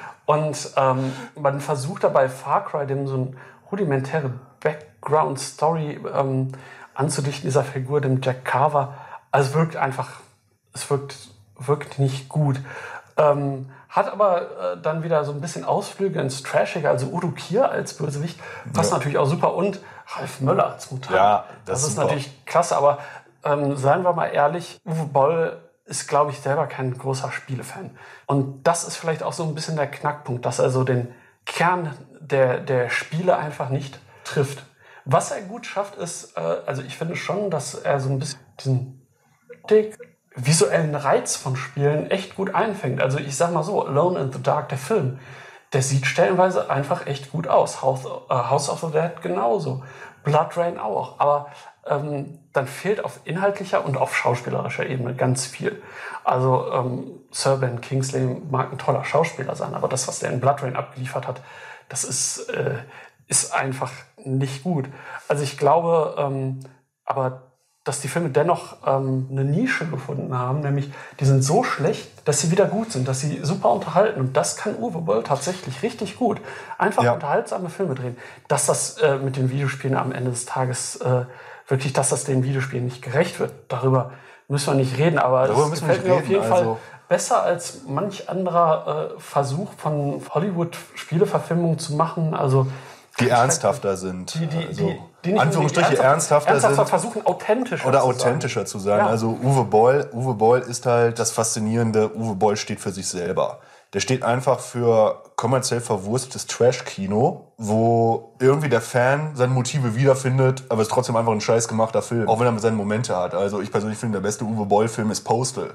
Und ähm, man versucht dabei Far Cry dem so ein rudimentäre Background-Story ähm, anzudichten, dieser Figur, dem Jack Carver. Also es wirkt einfach, es wirkt, wirkt nicht gut. Ähm, hat aber äh, dann wieder so ein bisschen Ausflüge ins Trashige, also Udo Kier als Bösewicht, passt Ja. natürlich auch super. Und Ralf Möller als Mutant. Ja, das, das ist ist super. natürlich klasse, aber ähm, seien wir mal ehrlich, Uwe Boll ist, glaube ich, selber kein großer Spielefan. Und das ist vielleicht auch so ein bisschen der Knackpunkt, dass er so den Kern der, der Spiele einfach nicht trifft. Was er gut schafft, ist, äh, also ich finde schon, dass er so ein bisschen diesen dick, visuellen Reiz von Spielen echt gut einfängt. Also ich sag mal so, Alone in the Dark, der Film, der sieht stellenweise einfach echt gut aus. House, äh, House of the Dead genauso. Blood Rain auch. Aber ähm, dann fehlt auf inhaltlicher und auf schauspielerischer Ebene ganz viel. Also ähm, Sir Ben Kingsley mag ein toller Schauspieler sein, aber das, was der in Blood Rain abgeliefert hat, das ist, äh, ist einfach nicht gut. Also ich glaube, ähm, aber dass die Filme dennoch ähm, eine Nische gefunden haben, nämlich die sind so schlecht, dass sie wieder gut sind, dass sie super unterhalten. Und das kann Uwe Boll tatsächlich richtig gut. Einfach Ja. unterhaltsame Filme drehen. Dass das äh, mit den Videospielen am Ende des Tages äh, wirklich, dass das den Videospielen nicht gerecht wird, darüber müssen wir nicht reden. Aber Darüber es müssen wir gefällt nicht mir auf reden, jeden Fall also besser als manch anderer äh, Versuch von Hollywood-Spieleverfilmungen zu machen. Also Die ernsthafter sind. die, die, also, die, die nicht Anführungsstriche unbedingt ernsthafter, ernsthaft sind. versuchen, authentischer Oder zu authentischer zu sein. Ja. Also Uwe Boll, Uwe Boll ist halt das Faszinierende. Uwe Boll steht für sich selber. Der steht einfach für kommerziell verwurstetes Trash-Kino, wo irgendwie der Fan seine Motive wiederfindet, aber es ist trotzdem einfach ein scheiß gemachter Film. Auch wenn er seine Momente hat. Also ich persönlich finde, der beste Uwe Boll-Film ist Postal.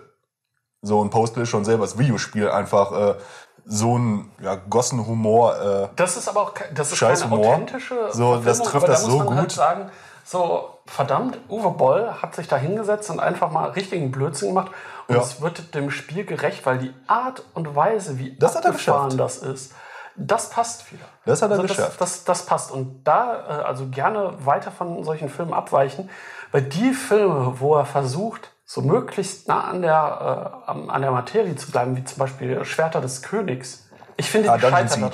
So, ein Postal ist schon selber das Videospiel einfach äh, so ein ja, Gossenhumor. Äh, Das ist aber auch ke- das ist Scheiß keine Humor. authentische So, das Verfilmung, trifft aber das da muss so man halt gut. sagen, so verdammt, Uwe Boll hat sich da hingesetzt und einfach mal richtigen Blödsinn gemacht und Ja. es wird dem Spiel gerecht, weil die Art und Weise, wie Das hat er abgefahren geschafft. das ist, das passt wieder. Das hat er also geschafft. Das, das, das passt und da äh, also gerne weiter von solchen Filmen abweichen, weil die Filme, wo er versucht, so möglichst nah an der, äh, an der Materie zu bleiben, wie zum Beispiel Schwerter des Königs. Ich finde, Ah, die Dungeon scheitern Siege. daran.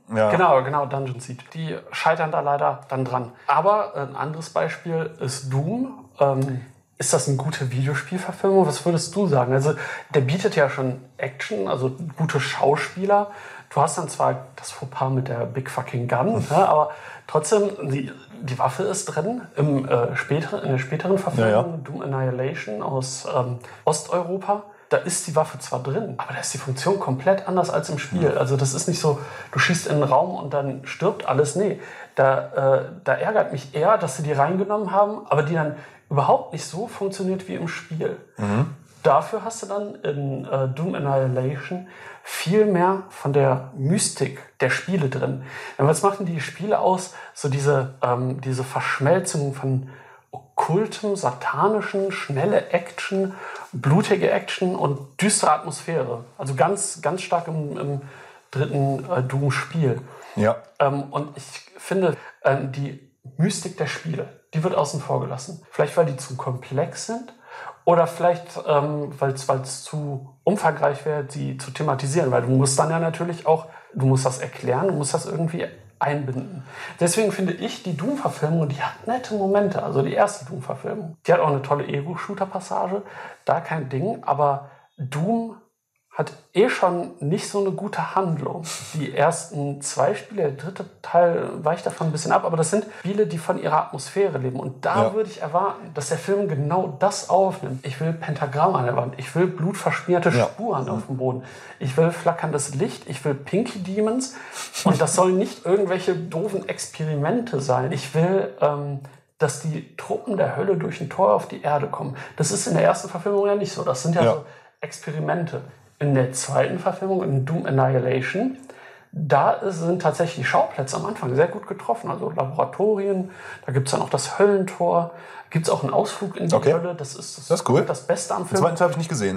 Ja. Genau, genau, Dungeon Siege. Die scheitern da leider dann dran. Aber ein anderes Beispiel ist Doom. Ähm, ist das eine gute Videospielverfilmung? Was würdest du sagen? Also der bietet ja schon Action, also gute Schauspieler. Du hast dann zwar das Fauxpas mit der Big Fucking Gun, ne, aber trotzdem, die, die Waffe ist drin. Im, äh, späteren, in der späteren Verfilmung, ja, ja. Doom Annihilation aus ähm, Osteuropa, da ist die Waffe zwar drin, aber da ist die Funktion komplett anders als im Spiel. Also das ist nicht so, du schießt in den Raum und dann stirbt alles. Nee, da, äh, da ärgert mich eher, dass sie die reingenommen haben, aber die dann überhaupt nicht so funktioniert wie im Spiel. Mhm. Dafür hast du dann in äh, Doom Annihilation viel mehr von der Mystik der Spiele drin. Denn was machen die Spiele aus? So diese, ähm, diese Verschmelzung von okkultem, satanischen, schnelle Action, blutige Action und düstere Atmosphäre. Also ganz, ganz stark im, im dritten äh, Doom-Spiel. Ja. Ähm, und ich finde, ähm, die Mystik der Spiele, die wird außen vor gelassen. Vielleicht, weil die zu komplex sind oder vielleicht, ähm, weil es zu umfangreich wäre, die zu thematisieren. Weil du musst dann ja natürlich auch, du musst das erklären, du musst das irgendwie einbinden. Deswegen finde ich, die Doom-Verfilmung, die hat nette Momente. Also die erste Doom-Verfilmung. Die hat auch eine tolle Ego-Shooter-Passage. Da kein Ding. Aber Doom hat eh schon nicht so eine gute Handlung. Die ersten zwei Spiele, der dritte Teil weicht davon ein bisschen ab, aber das sind Spiele, die von ihrer Atmosphäre leben. Und da ja. würde ich erwarten, dass der Film genau das aufnimmt. Ich will Pentagramm an der Wand, ich will blutverschmierte ja. Spuren auf dem Boden, ich will flackerndes Licht, ich will Pinky Demons und das sollen nicht irgendwelche doofen Experimente sein. Ich will, ähm, dass die Truppen der Hölle durch ein Tor auf die Erde kommen. Das ist in der ersten Verfilmung ja nicht so. Das sind ja, ja. so Experimente. In der zweiten Verfilmung, in Doom Annihilation, da sind tatsächlich die Schauplätze am Anfang sehr gut getroffen. Also Laboratorien, da gibt es dann auch das Höllentor, gibt es auch einen Ausflug in die okay. Hölle. Das ist das, das ist cool. das Beste am Film. Den zweiten Teil habe ich nicht gesehen.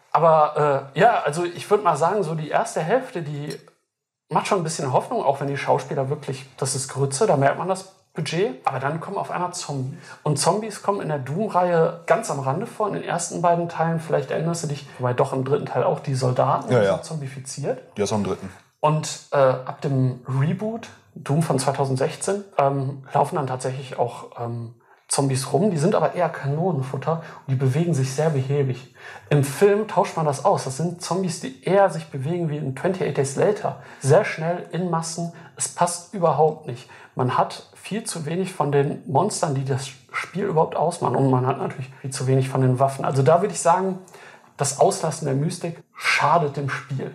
Aber äh, ja, also ich würde mal sagen, so die erste Hälfte, die macht schon ein bisschen Hoffnung, auch wenn die Schauspieler wirklich, das ist Grütze, da merkt man das Budget. Aber dann kommen auf einmal Zombies. Und Zombies kommen in der Doom-Reihe ganz am Rande vor. In den ersten beiden Teilen, vielleicht erinnerst du dich, wobei doch im dritten Teil auch die Soldaten, ja, die ja. sind zombifiziert. Die ist auch im dritten. Und äh, ab dem Reboot, Doom von zweitausendsechzehn, ähm, laufen dann tatsächlich auch ähm, Zombies rum. Die sind aber eher Kanonenfutter und die bewegen sich sehr behäbig. Im Film tauscht man das aus. Das sind Zombies, die eher sich bewegen wie in twenty-eight Days Later. Sehr schnell, in Massen. Es passt überhaupt nicht. Man hat viel zu wenig von den Monstern, die das Spiel überhaupt ausmachen. Und man hat natürlich viel zu wenig von den Waffen. Also da würde ich sagen, das Auslassen der Mystik schadet dem Spiel.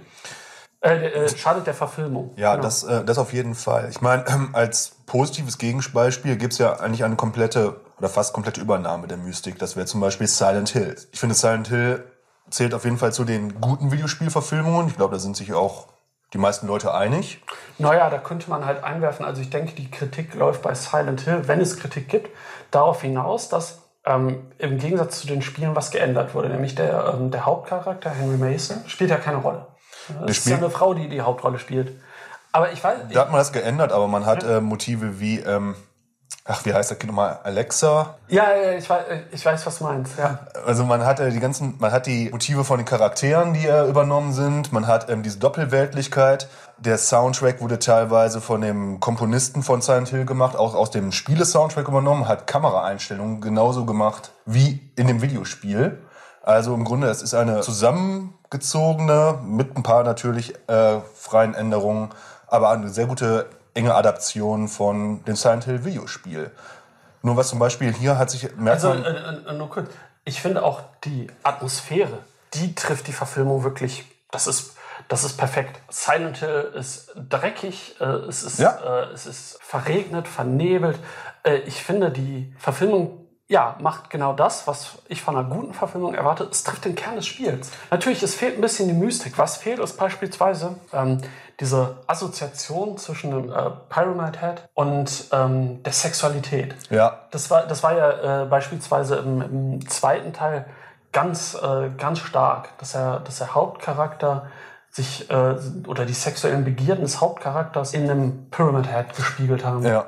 Äh, äh, schadet der Verfilmung. Ja, genau. das, äh, das auf jeden Fall. Ich meine, ähm, als positives Gegenbeispiel gibt es ja eigentlich eine komplette oder fast komplette Übernahme der Mystik. Das wäre zum Beispiel Silent Hill. Ich finde, Silent Hill zählt auf jeden Fall zu den guten Videospielverfilmungen. Ich glaube, da sind sich auch die meisten Leute einig. Naja, da könnte man halt einwerfen. Also ich denke, die Kritik läuft bei Silent Hill, wenn es Kritik gibt, darauf hinaus, dass ähm, im Gegensatz zu den Spielen was geändert wurde. Nämlich der, ähm, der Hauptcharakter, Henry Mason, spielt ja keine Rolle. Es ist ja eine Frau, die die Hauptrolle spielt. Aber ich weiß... Da hat man das geändert, aber man hat äh, Motive wie... Ähm, ach, wie heißt das Kind nochmal? Alexa? Ja, ja, ich weiß, ich weiß, was du meinst. Ja. Also man hat äh, die ganzen, man hat die Motive von den Charakteren, die äh, übernommen sind. Man hat ähm, diese Doppelweltlichkeit. Der Soundtrack wurde teilweise von dem Komponisten von Silent Hill gemacht, auch aus dem Spiele-Soundtrack übernommen, hat Kameraeinstellungen genauso gemacht wie in dem Videospiel. Also im Grunde, es ist eine zusammengezogene, mit ein paar natürlich äh, freien Änderungen, aber eine sehr gute, enge Adaption von dem Silent Hill Videospiel. Nur was zum Beispiel hier hat sich... Also, äh, äh, nur kurz. Ich finde auch die Atmosphäre, die trifft die Verfilmung wirklich, das ist, das ist perfekt. Silent Hill ist dreckig, äh, es, ist, ja. äh, es ist verregnet, vernebelt. Äh, ich finde, die Verfilmung ja, macht genau das, was ich von einer guten Verfilmung erwarte. Es trifft den Kern des Spiels. Natürlich, es fehlt ein bisschen die Mystik. Was fehlt, ist beispielsweise ähm, diese Assoziation zwischen dem äh, Pyramid Head und ähm, der Sexualität. Ja. Das war, das war ja äh, beispielsweise im, im zweiten Teil ganz, äh, ganz stark, dass er, dass der Hauptcharakter sich äh, oder die sexuellen Begierden des Hauptcharakters in einem Pyramid Head gespiegelt haben. Ja.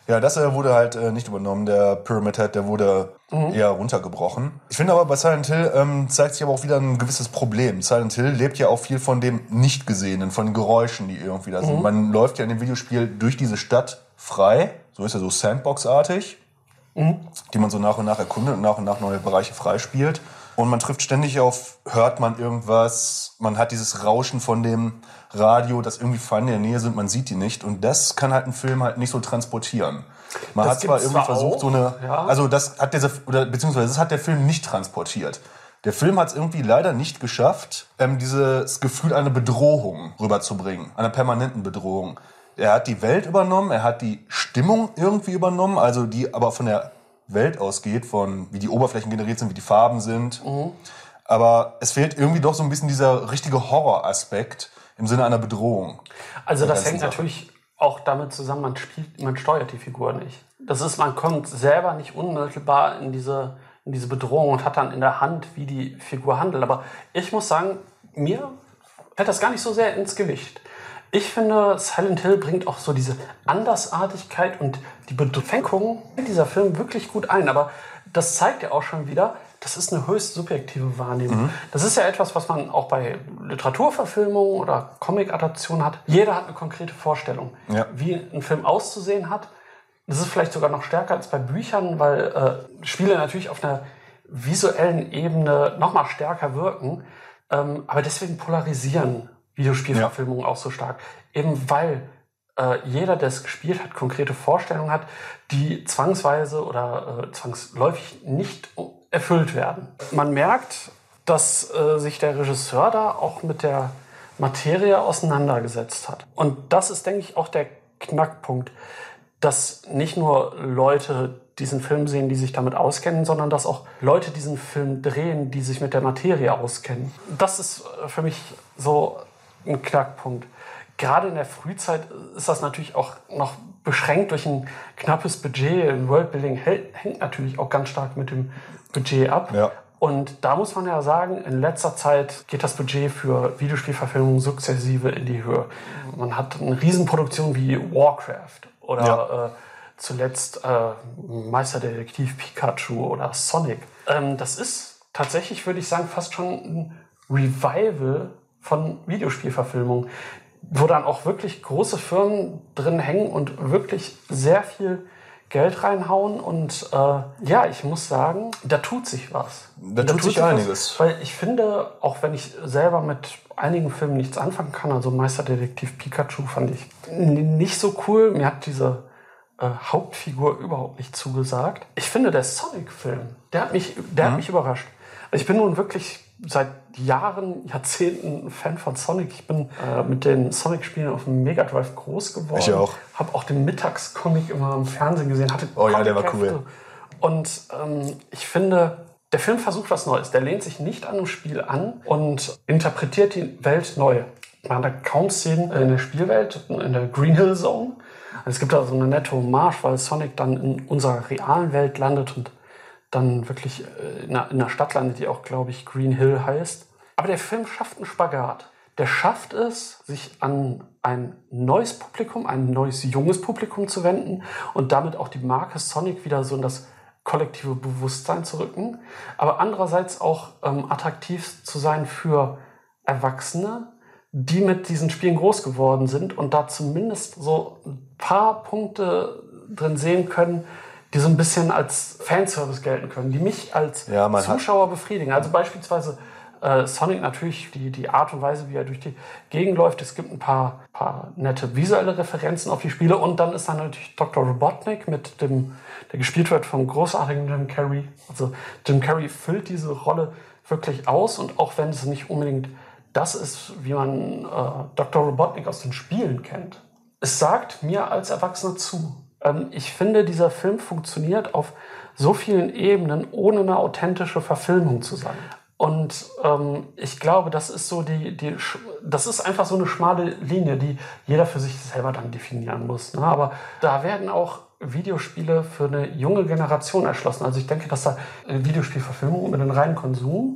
Ja, das äh, wurde halt äh, nicht übernommen. Der Pyramid Head, der wurde mhm. eher runtergebrochen. Ich finde aber, bei Silent Hill ähm, zeigt sich aber auch wieder ein gewisses Problem. Silent Hill lebt ja auch viel von dem Nicht-Gesehenen, von Geräuschen, die irgendwie da sind. Mhm. Man läuft ja in dem Videospiel durch diese Stadt frei. So ist ja so Sandbox-artig, mhm. die man so nach und nach erkundet und nach und nach neue Bereiche freispielt. Und man trifft ständig auf, hört man irgendwas, man hat dieses Rauschen von dem Radio, dass irgendwie Feinde in der Nähe sind, man sieht die nicht. Und das kann halt ein Film halt nicht so transportieren. Man das hat zwar irgendwie versucht, auch, so eine, ja. also das hat dieser, oder beziehungsweise das hat der Film nicht transportiert. Der Film hat es irgendwie leider nicht geschafft, ähm, dieses Gefühl einer Bedrohung rüberzubringen, einer permanenten Bedrohung. Er hat die Welt übernommen, er hat die Stimmung irgendwie übernommen, also die aber von der Welt ausgeht, von wie die Oberflächen generiert sind, wie die Farben sind. Mhm. Aber es fehlt irgendwie doch so ein bisschen dieser richtige Horroraspekt im Sinne einer Bedrohung. Also das hängt Sache. natürlich auch damit zusammen, man spielt, man steuert die Figur nicht. Das ist, man kommt selber nicht unmittelbar in diese, in diese Bedrohung und hat dann in der Hand, wie die Figur handelt. Aber ich muss sagen, mir fällt das gar nicht so sehr ins Gewicht. Ich finde, Silent Hill bringt auch so diese Andersartigkeit und die Bedrängung in dieser Film wirklich gut ein. Aber das zeigt ja auch schon wieder, das ist eine höchst subjektive Wahrnehmung. Mhm. Das ist ja etwas, was man auch bei Literaturverfilmungen oder Comic-Adaptionen hat. Jeder hat eine konkrete Vorstellung, ja. wie ein Film auszusehen hat. Das ist vielleicht sogar noch stärker als bei Büchern, weil äh, Spiele natürlich auf einer visuellen Ebene noch mal stärker wirken. Ähm, aber deswegen polarisieren Videospielverfilmungen ja. auch so stark. Eben weil äh, jeder, der es gespielt hat, konkrete Vorstellungen hat, die zwangsweise oder äh, zwangsläufig nicht erfüllt werden. Man merkt, dass äh, sich der Regisseur da auch mit der Materie auseinandergesetzt hat. Und das ist, denke ich, auch der Knackpunkt, dass nicht nur Leute diesen Film sehen, die sich damit auskennen, sondern dass auch Leute diesen Film drehen, die sich mit der Materie auskennen. Das ist für mich so ein Knackpunkt. Gerade in der Frühzeit ist das natürlich auch noch beschränkt durch ein knappes Budget. Ein Worldbuilding hängt natürlich auch ganz stark mit dem Budget ab. Ja. Und da muss man ja sagen, in letzter Zeit geht das Budget für Videospielverfilmungen sukzessive in die Höhe. Man hat eine Riesenproduktion wie Warcraft oder ja. äh, zuletzt äh, Meisterdetektiv Pikachu oder Sonic. Ähm, das ist tatsächlich, würde ich sagen, fast schon ein Revival von Videospielverfilmungen, wo dann auch wirklich große Firmen drin hängen und wirklich sehr viel Geld reinhauen. Und äh, ja, ich muss sagen, da tut sich was. Da, da tut sich einiges. Was, weil ich finde, auch wenn ich selber mit einigen Filmen nichts anfangen kann, also Meisterdetektiv Pikachu fand ich nicht so cool. Mir hat diese äh, Hauptfigur überhaupt nicht zugesagt. Ich finde, der Sonic-Film, der hat mich, der mhm. hat mich überrascht. Also ich bin nun wirklich seit Jahren, Jahrzehnten ein Fan von Sonic. Ich bin äh, mit den Sonic-Spielen auf dem Mega Drive groß geworden. Ich auch. Hab auch den Mittagscomic immer im Fernsehen gesehen. Hatte oh ja, der war cool. Und ähm, ich finde, der Film versucht was Neues. Der lehnt sich nicht an dem Spiel an und interpretiert die Welt neu. Man hat kaum Szenen in der Spielwelt, in der Green Hill Zone. Es gibt da so eine nette Hommage, weil Sonic dann in unserer realen Welt landet und dann wirklich in einer Stadt landet, die auch, glaube ich, Green Hill heißt. Aber der Film schafft einen Spagat. Der schafft es, sich an ein neues Publikum, ein neues, junges Publikum zu wenden und damit auch die Marke Sonic wieder so in das kollektive Bewusstsein zu rücken. Aber andererseits auch ähm, attraktiv zu sein für Erwachsene, die mit diesen Spielen groß geworden sind und da zumindest so ein paar Punkte drin sehen können, die so ein bisschen als Fanservice gelten können, die mich als ja, Zuschauer befriedigen. Also beispielsweise äh, Sonic natürlich, die, die Art und Weise, wie er durch die Gegend läuft. Es gibt ein paar, paar nette visuelle Referenzen auf die Spiele. Und dann ist dann natürlich Doktor Robotnik, mit dem, der gespielt wird vom großartigen Jim Carrey. Also Jim Carrey füllt diese Rolle wirklich aus. Und auch wenn es nicht unbedingt das ist, wie man äh, Doktor Robotnik aus den Spielen kennt. Es sagt mir als Erwachsener zu. Ich finde, dieser Film funktioniert auf so vielen Ebenen, ohne eine authentische Verfilmung zu sein. Und ähm, ich glaube, das ist so die, die, das ist einfach so eine schmale Linie, die jeder für sich selber dann definieren muss. Ne? Aber da werden auch Videospiele für eine junge Generation erschlossen. Also ich denke, dass da Videospielverfilmungen über den reinen Konsum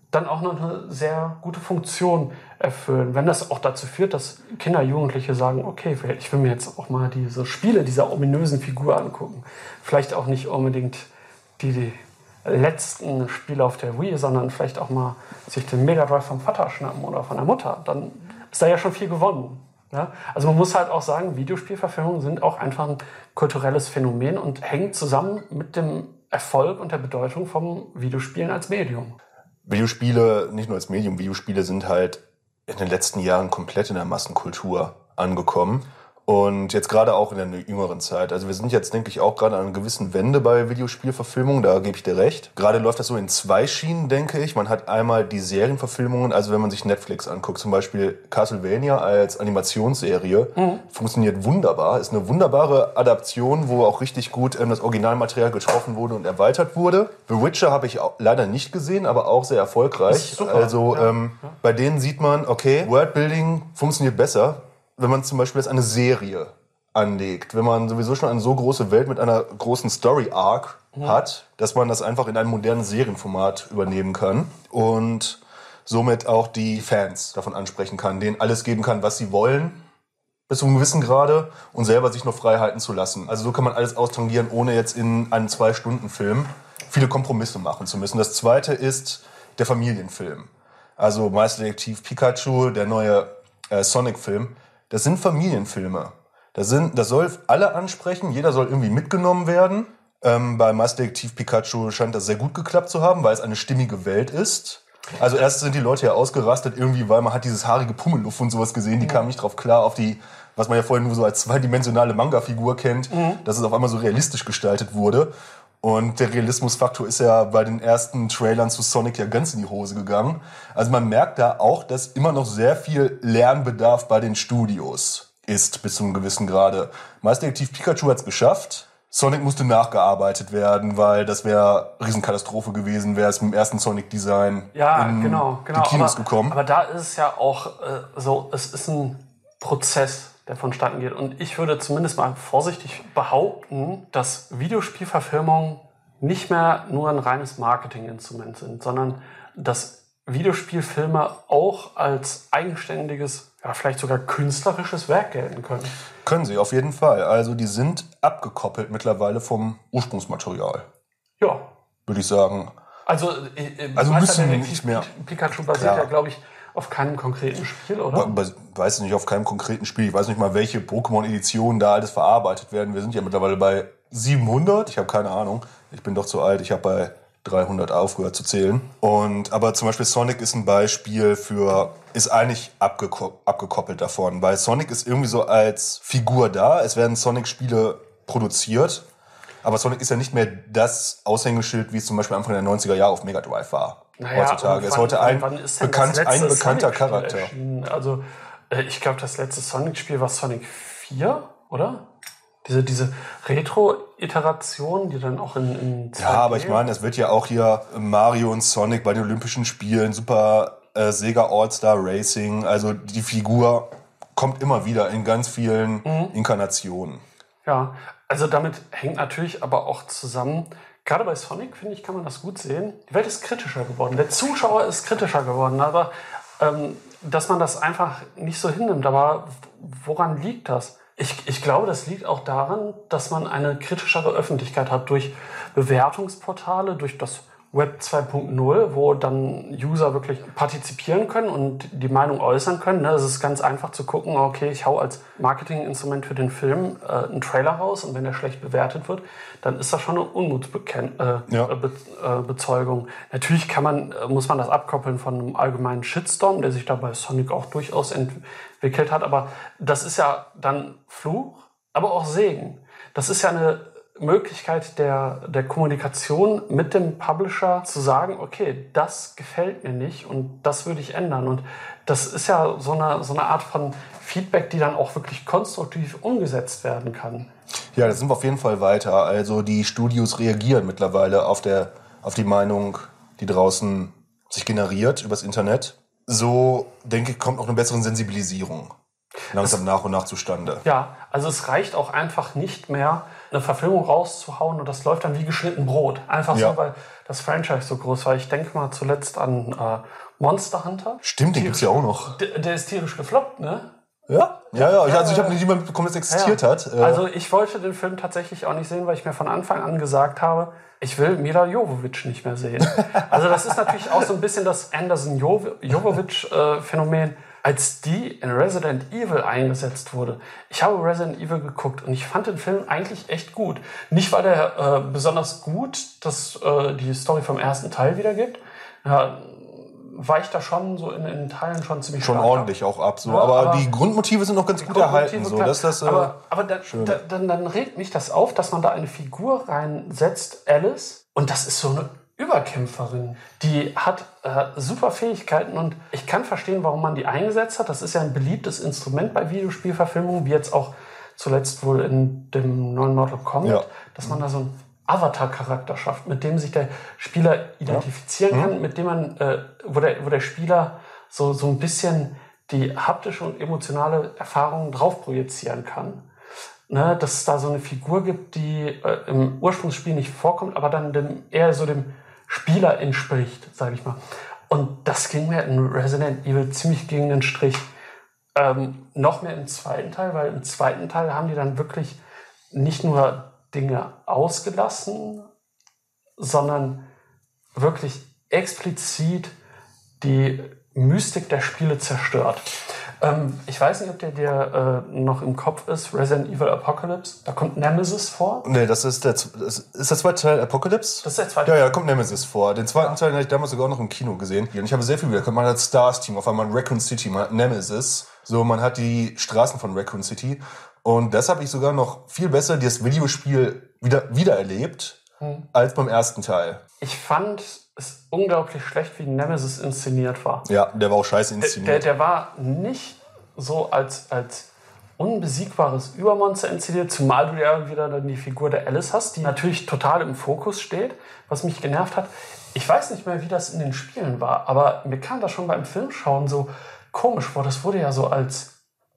dann auch noch eine sehr gute Funktion erfüllen. Wenn das auch dazu führt, dass Kinder, Jugendliche sagen, okay, ich will mir jetzt auch mal diese Spiele dieser ominösen Figur angucken. Vielleicht auch nicht unbedingt die, die letzten Spiele auf der Wii, sondern vielleicht auch mal sich den Mega Drive vom Vater schnappen oder von der Mutter. Dann ist da ja schon viel gewonnen. Ja? Also man muss halt auch sagen, Videospielverfilmungen sind auch einfach ein kulturelles Phänomen und hängen zusammen mit dem Erfolg und der Bedeutung vom Videospielen als Medium. Videospiele, nicht nur als Medium, Videospiele sind halt in den letzten Jahren komplett in der Massenkultur angekommen. Und jetzt gerade auch in der jüngeren Zeit. Also wir sind jetzt, denke ich, auch gerade an einer gewissen Wende bei Videospielverfilmungen, da gebe ich dir recht. Gerade läuft das so in zwei Schienen, denke ich. Man hat einmal die Serienverfilmungen, also wenn man sich Netflix anguckt, zum Beispiel Castlevania als Animationsserie, mhm. funktioniert wunderbar, ist eine wunderbare Adaption, wo auch richtig gut ähm, das Originalmaterial getroffen wurde und erweitert wurde. The Witcher habe ich auch leider nicht gesehen, aber auch sehr erfolgreich. Super. Also ja. Ähm, ja. bei denen sieht man, okay, Worldbuilding funktioniert besser, wenn man zum Beispiel jetzt eine Serie anlegt, wenn man sowieso schon eine so große Welt mit einer großen Story-Arc mhm. hat, dass man das einfach in ein modernes Serienformat übernehmen kann und somit auch die Fans davon ansprechen kann, denen alles geben kann, was sie wollen, bis zu einem gewissen Grade und selber sich noch frei halten zu lassen. Also so kann man alles austangieren, ohne jetzt in einem Zwei-Stunden-Film viele Kompromisse machen zu müssen. Das zweite ist der Familienfilm. Also Meisterdetektiv Pikachu, der neue äh, Sonic-Film. Das sind Familienfilme. Das, sind, das soll alle ansprechen, jeder soll irgendwie mitgenommen werden. Ähm, bei Meisterdetektiv Pikachu scheint das sehr gut geklappt zu haben, weil es eine stimmige Welt ist. Also erst sind die Leute ja ausgerastet irgendwie, weil man hat dieses haarige Pummeluff und sowas gesehen, die mhm. kamen nicht drauf klar auf die, was man ja vorhin nur so als zweidimensionale Manga-Figur kennt, mhm. dass es auf einmal so realistisch gestaltet wurde. Und der Realismusfaktor ist ja bei den ersten Trailern zu Sonic ja ganz in die Hose gegangen. Also man merkt da auch, dass immer noch sehr viel Lernbedarf bei den Studios ist, bis zu einem gewissen Grade. Meisterdetektiv Pikachu hat es geschafft. Sonic musste nachgearbeitet werden, weil das wäre Riesenkatastrophe gewesen, wäre es mit dem ersten Sonic-Design ja, in genau, genau. die Kinos aber, gekommen. Aber da ist es ja auch äh, so, es ist ein Prozess, der vonstatten geht. Und ich würde zumindest mal vorsichtig behaupten, dass Videospielverfilmungen nicht mehr nur ein reines Marketinginstrument sind, sondern dass Videospielfilme auch als eigenständiges, ja, vielleicht sogar künstlerisches Werk gelten können. Können sie, auf jeden Fall. Also die sind abgekoppelt mittlerweile vom Ursprungsmaterial. Ja. Würde ich sagen. Also, äh, also müssen nicht mehr. Pikachu basiert ja, ja glaube ich, auf keinem konkreten Spiel, oder? Ich weiß nicht, auf keinem konkreten Spiel. Ich weiß nicht mal, welche Pokémon-Editionen da alles verarbeitet werden. Wir sind ja mittlerweile bei siebenhundert. Ich habe keine Ahnung. Ich bin doch zu alt. Ich habe bei dreihundert aufgehört zu zählen. Und, aber zum Beispiel Sonic ist ein Beispiel für, ist eigentlich abgeko- abgekoppelt davon. Weil Sonic ist irgendwie so als Figur da. Es werden Sonic-Spiele produziert. Aber Sonic ist ja nicht mehr das Aushängeschild, wie es zum Beispiel Anfang der neunziger Jahre auf Mega Drive war. Naja, heutzutage. wann, ist heute ein, wann ist bekannt, ein bekannter Charakter. Erschienen? Also, äh, ich glaube, das letzte Sonic-Spiel war Sonic vier, oder? Diese, diese Retro-Iteration, die dann auch in, in Ja, aber ich meine, es wird ja auch hier Mario und Sonic bei den Olympischen Spielen, Super äh, Sega All-Star Racing, also die Figur kommt immer wieder in ganz vielen mhm. Inkarnationen. Ja, also damit hängt natürlich aber auch zusammen, gerade bei Sonic, finde ich, kann man das gut sehen. Die Welt ist kritischer geworden. Der Zuschauer ist kritischer geworden. Aber ähm, dass man das einfach nicht so hinnimmt. Aber woran liegt das? Ich, ich glaube, das liegt auch daran, dass man eine kritischere Öffentlichkeit hat durch Bewertungsportale, durch das Web zwei Punkt null, wo dann User wirklich partizipieren können und die Meinung äußern können. Es ist ganz einfach zu gucken, okay, ich hau als Marketinginstrument für den Film äh, einen Trailer raus und wenn der schlecht bewertet wird, dann ist das schon eine Unmutsbezeugung. Äh, ja. Be- äh, Bezeugung. Natürlich kann man, muss man das abkoppeln von einem allgemeinen Shitstorm, der sich da bei Sonic auch durchaus entwickelt hat, aber das ist ja dann Fluch, aber auch Segen. Das ist ja eine Möglichkeit der, der Kommunikation mit dem Publisher zu sagen, okay, das gefällt mir nicht und das würde ich ändern. Und das ist ja so eine, so eine Art von Feedback, die dann auch wirklich konstruktiv umgesetzt werden kann. Ja, da sind wir auf jeden Fall weiter. Also die Studios reagieren mittlerweile auf, der, auf die Meinung, die draußen sich generiert übers Internet. So, denke ich, kommt auch eine bessere Sensibilisierung langsam es, nach und nach zustande. Ja, also es reicht auch einfach nicht mehr, eine Verfilmung rauszuhauen und das läuft dann wie geschnitten Brot. Einfach Ja. so, weil das Franchise so groß war. Ich denke mal zuletzt an äh, Monster Hunter. Stimmt, den gibt's ja auch noch. Der, der ist tierisch gefloppt, ne? Ja? Ja, ja. Ich, also ich habe nicht jemand bekommen, das existiert Ja. hat. Äh, Also ich wollte den Film tatsächlich auch nicht sehen, weil ich mir von Anfang an gesagt habe, ich will Mila Jovovich nicht mehr sehen. Also das ist natürlich auch so ein bisschen das Anderson-Jovovich-Phänomen. Als die in Resident Evil eingesetzt wurde. Ich habe Resident Evil geguckt und ich fand den Film eigentlich echt gut. Nicht, weil der äh, besonders gut das, äh, die Story vom ersten Teil wiedergibt. Ja, weicht da schon so in den Teilen schon ziemlich schon stark ordentlich ab. auch ab. So. Ja, aber, aber die Grundmotive sind noch ganz gut erhalten. So. Das, das, äh, aber aber da, da, dann, dann regt mich das auf, dass man da eine Figur reinsetzt, Alice, und das ist so eine Überkämpferin. Die hat äh, super Fähigkeiten und ich kann verstehen, warum man die eingesetzt hat. Das ist ja ein beliebtes Instrument bei Videospielverfilmungen, wie jetzt auch zuletzt wohl in dem neuen Mortal Kombat, Ja. dass man da so einen Avatar-Charakter schafft, mit dem sich der Spieler identifizieren ja. kann, mit dem man, äh, wo, der, wo der Spieler so, so ein bisschen die haptische und emotionale Erfahrung drauf projizieren kann. Ne, dass es da so eine Figur gibt, die äh, im Ursprungsspiel nicht vorkommt, aber dann dem, eher so dem Spieler entspricht, sage ich mal. Und das ging mir in Resident Evil ziemlich gegen den Strich. Ähm, noch mehr im zweiten Teil, weil im zweiten Teil haben die dann wirklich nicht nur Dinge ausgelassen, sondern wirklich explizit die Mystik der Spiele zerstört. Ähm, ich weiß nicht, ob der dir äh, noch im Kopf ist, Resident Evil Apocalypse. Da kommt Nemesis vor. Nee, das ist der, das ist der zweite Teil Apocalypse? Das ist der zweite Ja, Teil. ja, da kommt Nemesis vor. Den zweiten Teil habe ich damals sogar noch im Kino gesehen. Und ich habe sehr viel wieder. Man hat Stars Team, auf einmal Raccoon City, man hat Nemesis. So, man hat die Straßen von Raccoon City. Und das habe ich sogar noch viel besser, das Videospiel wieder, wiedererlebt, hm. als beim ersten Teil. Ich fand es unglaublich schlecht, wie Nemesis inszeniert war. Ja, der war auch scheiße inszeniert. Der, der, der war nicht so als, als unbesiegbares Übermonster inszeniert, zumal du ja wieder dann die Figur der Alice hast, die natürlich total im Fokus steht, was mich genervt hat. Ich weiß nicht mehr, wie das in den Spielen war, aber mir kam das schon beim Filmschauen so komisch vor. Das wurde ja so als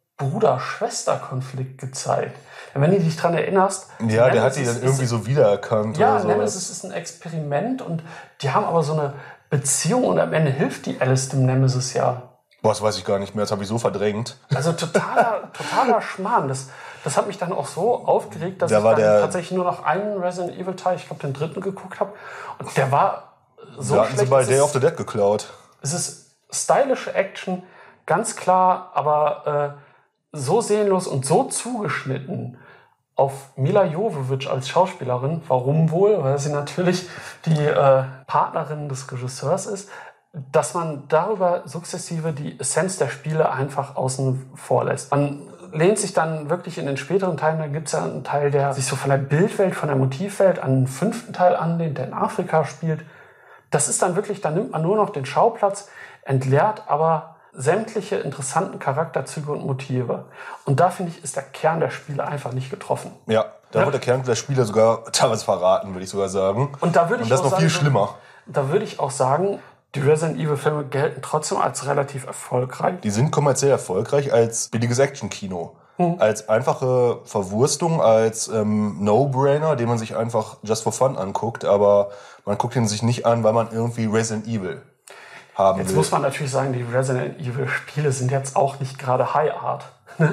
Bruder-Schwester-Konflikt gezeigt. Wenn du dich daran erinnerst... Ja, der hat die dann irgendwie so wiedererkannt. Ja, oder so. Nemesis ist ein Experiment und die haben aber so eine Beziehung und am Ende hilft die Alice dem Nemesis ja. Boah, das weiß ich gar nicht mehr, das habe ich so verdrängt. Also totaler, totaler Schmarrn. Das, das hat mich dann auch so aufgeregt, dass da ich war dann der, tatsächlich nur noch einen Resident Evil Teil, ich glaube den dritten, geguckt habe. Und der war so da hatten schlecht. sie bei es Day ist, of the Dead geklaut. Es ist stylische Action, ganz klar, aber äh, so seelenlos und so zugeschnitten auf Mila Jovovich als Schauspielerin. Warum wohl? Weil sie natürlich die äh, Partnerin des Regisseurs ist, dass man darüber sukzessive die Essenz der Spiele einfach außen vor lässt. Man lehnt sich dann wirklich in den späteren Teilen, da gibt es ja einen Teil, der sich so von der Bildwelt, von der Motivwelt an den fünften Teil anlehnt, der in Afrika spielt. Das ist dann wirklich, da nimmt man nur noch den Schauplatz, entleert aber sämtliche interessanten Charakterzüge und Motive. Und da, finde ich, ist der Kern der Spiele einfach nicht getroffen. Ja, da Ja. wird der Kern der Spiele sogar teilweise verraten, würde ich sogar sagen. Und da würde ich Und das auch noch sagen, viel schlimmer. Da würde ich auch sagen, die Resident Evil-Filme gelten trotzdem als relativ erfolgreich. Die sind kommerziell erfolgreich als billiges Action-Kino. Hm. Als einfache Verwurstung, als ähm, No-Brainer, den man sich einfach just for fun anguckt. Aber man guckt ihn sich nicht an, weil man irgendwie Resident Evil haben Jetzt will. muss man natürlich sagen, die Resident Evil-Spiele sind jetzt auch nicht gerade High Art.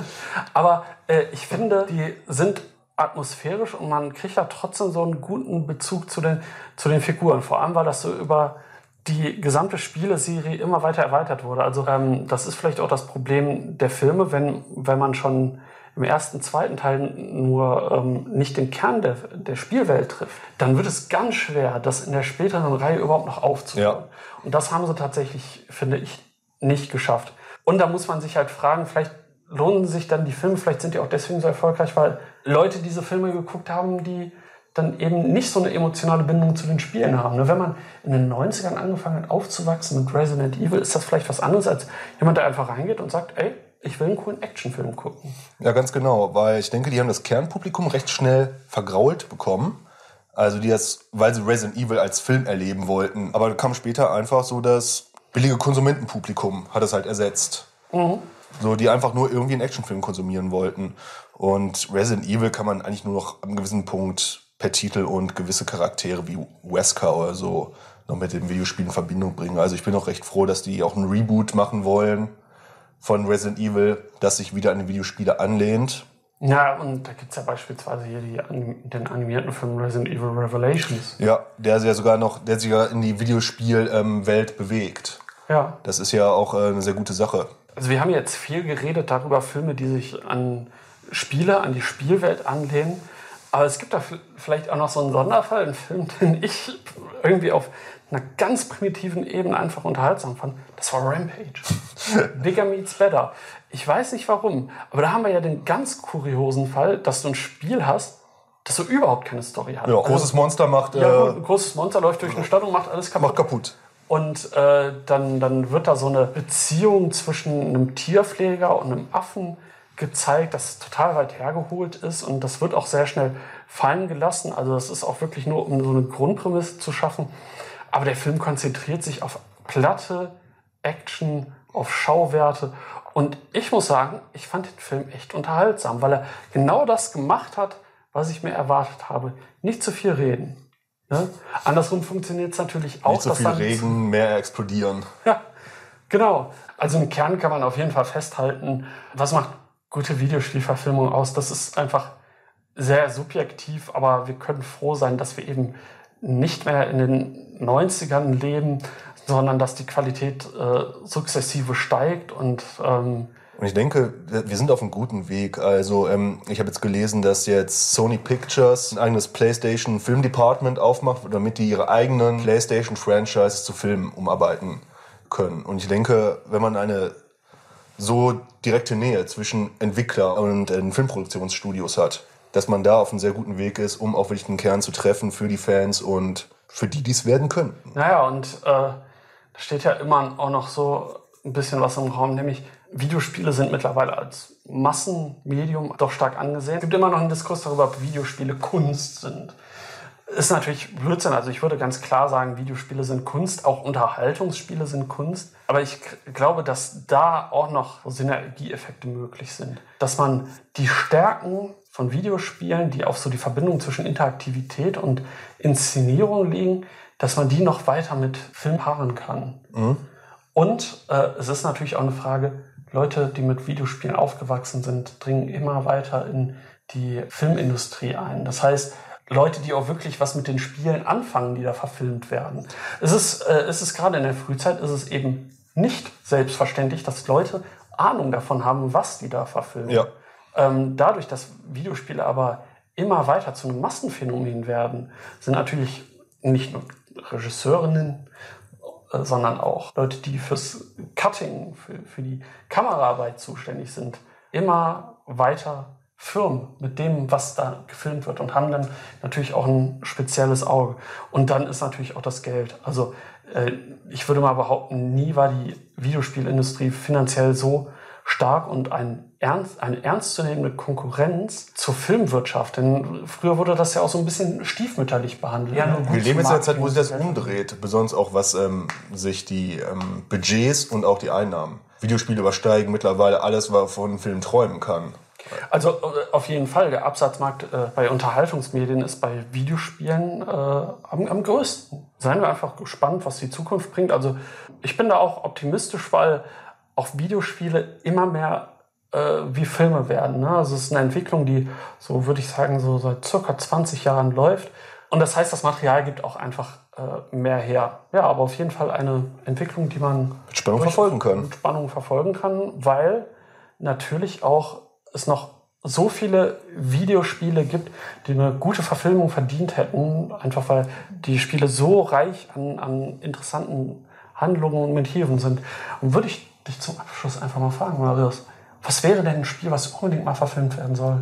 Aber äh, ich finde, die sind atmosphärisch und man kriegt da trotzdem so einen guten Bezug zu den, zu den Figuren. Vor allem, weil das so über die gesamte Spieleserie immer weiter erweitert wurde. Also ähm, das ist vielleicht auch das Problem der Filme, wenn, wenn man schon im ersten, zweiten Teil nur ähm, nicht den Kern der, der Spielwelt trifft, dann wird es ganz schwer, das in der späteren Reihe überhaupt noch aufzubauen. Ja. Und das haben sie tatsächlich, finde ich, nicht geschafft. Und da muss man sich halt fragen, vielleicht lohnen sich dann die Filme, vielleicht sind die auch deswegen so erfolgreich, weil Leute diese Filme geguckt haben, die dann eben nicht so eine emotionale Bindung zu den Spielen haben. Wenn man in den neunzigern angefangen hat aufzuwachsen mit Resident Evil, ist das vielleicht was anderes als jemand, der einfach reingeht und sagt, ey, ich will einen coolen Actionfilm gucken. Ja, ganz genau, weil ich denke, die haben das Kernpublikum recht schnell vergrault bekommen. Also die das, weil sie Resident Evil als Film erleben wollten. Aber da kam später einfach so das billige Konsumentenpublikum, hat es halt ersetzt. Mhm. so die einfach nur irgendwie einen Actionfilm konsumieren wollten. Und Resident Evil kann man eigentlich nur noch ab einem gewissen Punkt per Titel und gewisse Charaktere wie Wesker oder so noch mit dem Videospiel in Verbindung bringen. Also ich bin auch recht froh, dass die auch einen Reboot machen wollen von Resident Evil, das sich wieder an die Videospiele anlehnt. Ja, und da gibt es ja beispielsweise hier die, den animierten Film Resident Evil Revelations. Ja, der ja sogar noch, der sich ja in die Videospielwelt ähm, bewegt. Ja. Das ist ja auch äh, eine sehr gute Sache. Also wir haben jetzt viel geredet darüber, Filme, die sich an Spiele, an die Spielwelt anlehnen. Aber es gibt da vielleicht auch noch so einen Sonderfall, einen Film, den ich irgendwie auf einer ganz primitiven Ebene einfach unterhaltsam fand. Das war Rampage. Bigger Meets Better. Ich weiß nicht warum, aber da haben wir ja den ganz kuriosen Fall, dass du ein Spiel hast, das so überhaupt keine Story hat. Ja, großes Monster macht... Äh, ja, ein großes Monster läuft durch eine Stadt und macht alles kaputt. Macht kaputt. Und äh, dann, dann wird da so eine Beziehung zwischen einem Tierpfleger und einem Affen gezeigt, das total weit hergeholt ist. Und das wird auch sehr schnell fallen gelassen. Also das ist auch wirklich nur, um so eine Grundprämisse zu schaffen. Aber der Film konzentriert sich auf platte Action, auf Schauwerte. Und ich muss sagen, ich fand den Film echt unterhaltsam, weil er genau das gemacht hat, was ich mir erwartet habe. Nicht zu viel reden. Ne? Andersrum funktioniert es natürlich auch. Nicht so viel reden, mehr explodieren. Ja, genau. Also im Kern kann man auf jeden Fall festhalten, was macht gute Videospielverfilmung aus? Das ist einfach sehr subjektiv, aber wir können froh sein, dass wir eben nicht mehr in den neunzigern leben, sondern dass die Qualität äh, sukzessive steigt und ähm, Und ich denke, wir sind auf einem guten Weg. Also ähm, ich habe jetzt gelesen, dass jetzt Sony Pictures ein eigenes PlayStation Film Department aufmacht, damit die ihre eigenen PlayStation Franchises zu Filmen umarbeiten können. Und ich denke, wenn man eine so direkte Nähe zwischen Entwickler und äh, Filmproduktionsstudios hat, dass man da auf einem sehr guten Weg ist, um auch wirklich den Kern zu treffen für die Fans und für die, die es werden könnten. Naja, und äh, da steht ja immer auch noch so ein bisschen was im Raum, nämlich Videospiele sind mittlerweile als Massenmedium doch stark angesehen. Es gibt immer noch einen Diskurs darüber, ob Videospiele Kunst sind. Ist natürlich Blödsinn. Also ich würde ganz klar sagen, Videospiele sind Kunst, auch Unterhaltungsspiele sind Kunst. Aber ich k- glaube, dass da auch noch Synergieeffekte möglich sind. Dass man die Stärken von Videospielen, die auf so die Verbindung zwischen Interaktivität und Inszenierung liegen, dass man die noch weiter mit Film paaren kann. Mhm. Und äh, es ist natürlich auch eine Frage, Leute, die mit Videospielen aufgewachsen sind, dringen immer weiter in die Filmindustrie ein. Das heißt, Leute, die auch wirklich was mit den Spielen anfangen, die da verfilmt werden. Es ist, äh, es ist gerade in der Frühzeit, ist es eben nicht selbstverständlich, dass Leute Ahnung davon haben, was die da verfilmen. Ja. Ähm, dadurch, dass Videospiele aber immer weiter zu einem Massenphänomen werden, sind natürlich nicht nur Regisseurinnen, äh, sondern auch Leute, die fürs Cutting, für, für die Kameraarbeit zuständig sind, immer weiter Firmen mit dem, was da gefilmt wird und haben dann natürlich auch ein spezielles Auge. Und dann ist natürlich auch das Geld. Also äh, ich würde mal behaupten, nie war die Videospielindustrie finanziell so stark und ein ernst, eine ernstzunehmende Konkurrenz zur Filmwirtschaft. Denn früher wurde das ja auch so ein bisschen stiefmütterlich behandelt. Ja, ne? Wir leben jetzt in einer Zeit, wo sich das umdreht. Besonders auch, was ähm, sich die ähm, Budgets und auch die Einnahmen. Videospiele übersteigen mittlerweile alles, was von einem Film träumen kann. Also äh, auf jeden Fall, der Absatzmarkt äh, bei Unterhaltungsmedien ist bei Videospielen äh, am, am größten. Seien wir einfach gespannt, was die Zukunft bringt. Also ich bin da auch optimistisch, weil auch Videospiele immer mehr äh, wie Filme werden. Ne? Also es ist eine Entwicklung, die, so würde ich sagen, so seit circa zwanzig Jahren läuft. Und das heißt, das Material gibt auch einfach äh, mehr her. Ja, aber auf jeden Fall eine Entwicklung, die man mit Spannung verfolgen kann. Mit Spannung verfolgen kann, weil natürlich auch es noch so viele Videospiele gibt, die eine gute Verfilmung verdient hätten, einfach weil die Spiele so reich an, an interessanten Handlungen und Motiven sind. Und würde ich dich zum Abschluss einfach mal fragen, Marius, was wäre denn ein Spiel, was unbedingt mal verfilmt werden soll?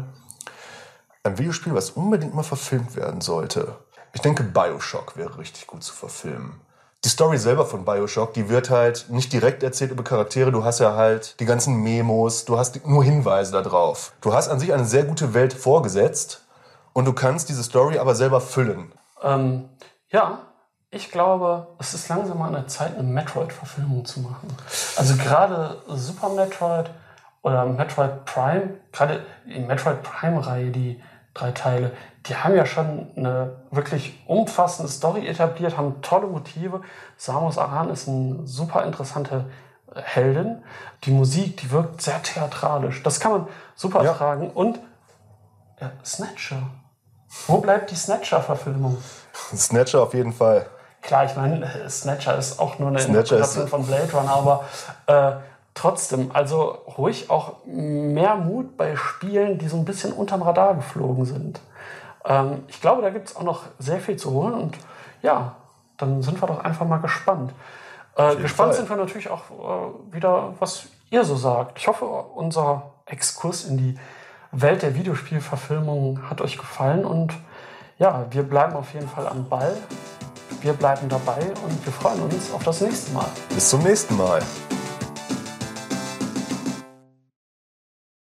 Ein Videospiel, was unbedingt mal verfilmt werden sollte? Ich denke, BioShock wäre richtig gut zu verfilmen. Die Story selber von BioShock, die wird halt nicht direkt erzählt über Charaktere. Du hast ja halt die ganzen Memos, du hast nur Hinweise da drauf. Du hast an sich eine sehr gute Welt vorgesetzt und du kannst diese Story aber selber füllen. Ähm, ja, ich glaube, es ist langsam mal an der Zeit, eine Metroid-Verfilmung zu machen. Also gerade Super Metroid oder Metroid Prime, gerade die Metroid Prime-Reihe, die drei Teile, die haben ja schon eine wirklich umfassende Story etabliert, haben tolle Motive. Samus Aran ist eine super interessante Heldin. Die Musik, die wirkt sehr theatralisch. Das kann man super Ja. ertragen. Und äh, Snatcher. Wo bleibt die Snatcher-Verfilmung? Snatcher auf jeden Fall. Klar, ich meine, Snatcher ist auch nur eine Snatcher Interpretation ist- von Blade Runner, aber äh, trotzdem, also ruhig auch mehr Mut bei Spielen, die so ein bisschen unterm Radar geflogen sind. Ähm, ich glaube, da gibt es auch noch sehr viel zu holen und ja, dann sind wir doch einfach mal gespannt. Äh, gespannt Fall. sind wir natürlich auch äh, wieder, was ihr so sagt. Ich hoffe, unser Exkurs in die Welt der Videospielverfilmung hat euch gefallen und ja, wir bleiben auf jeden Fall am Ball. Wir bleiben dabei und wir freuen uns auf das nächste Mal. Bis zum nächsten Mal.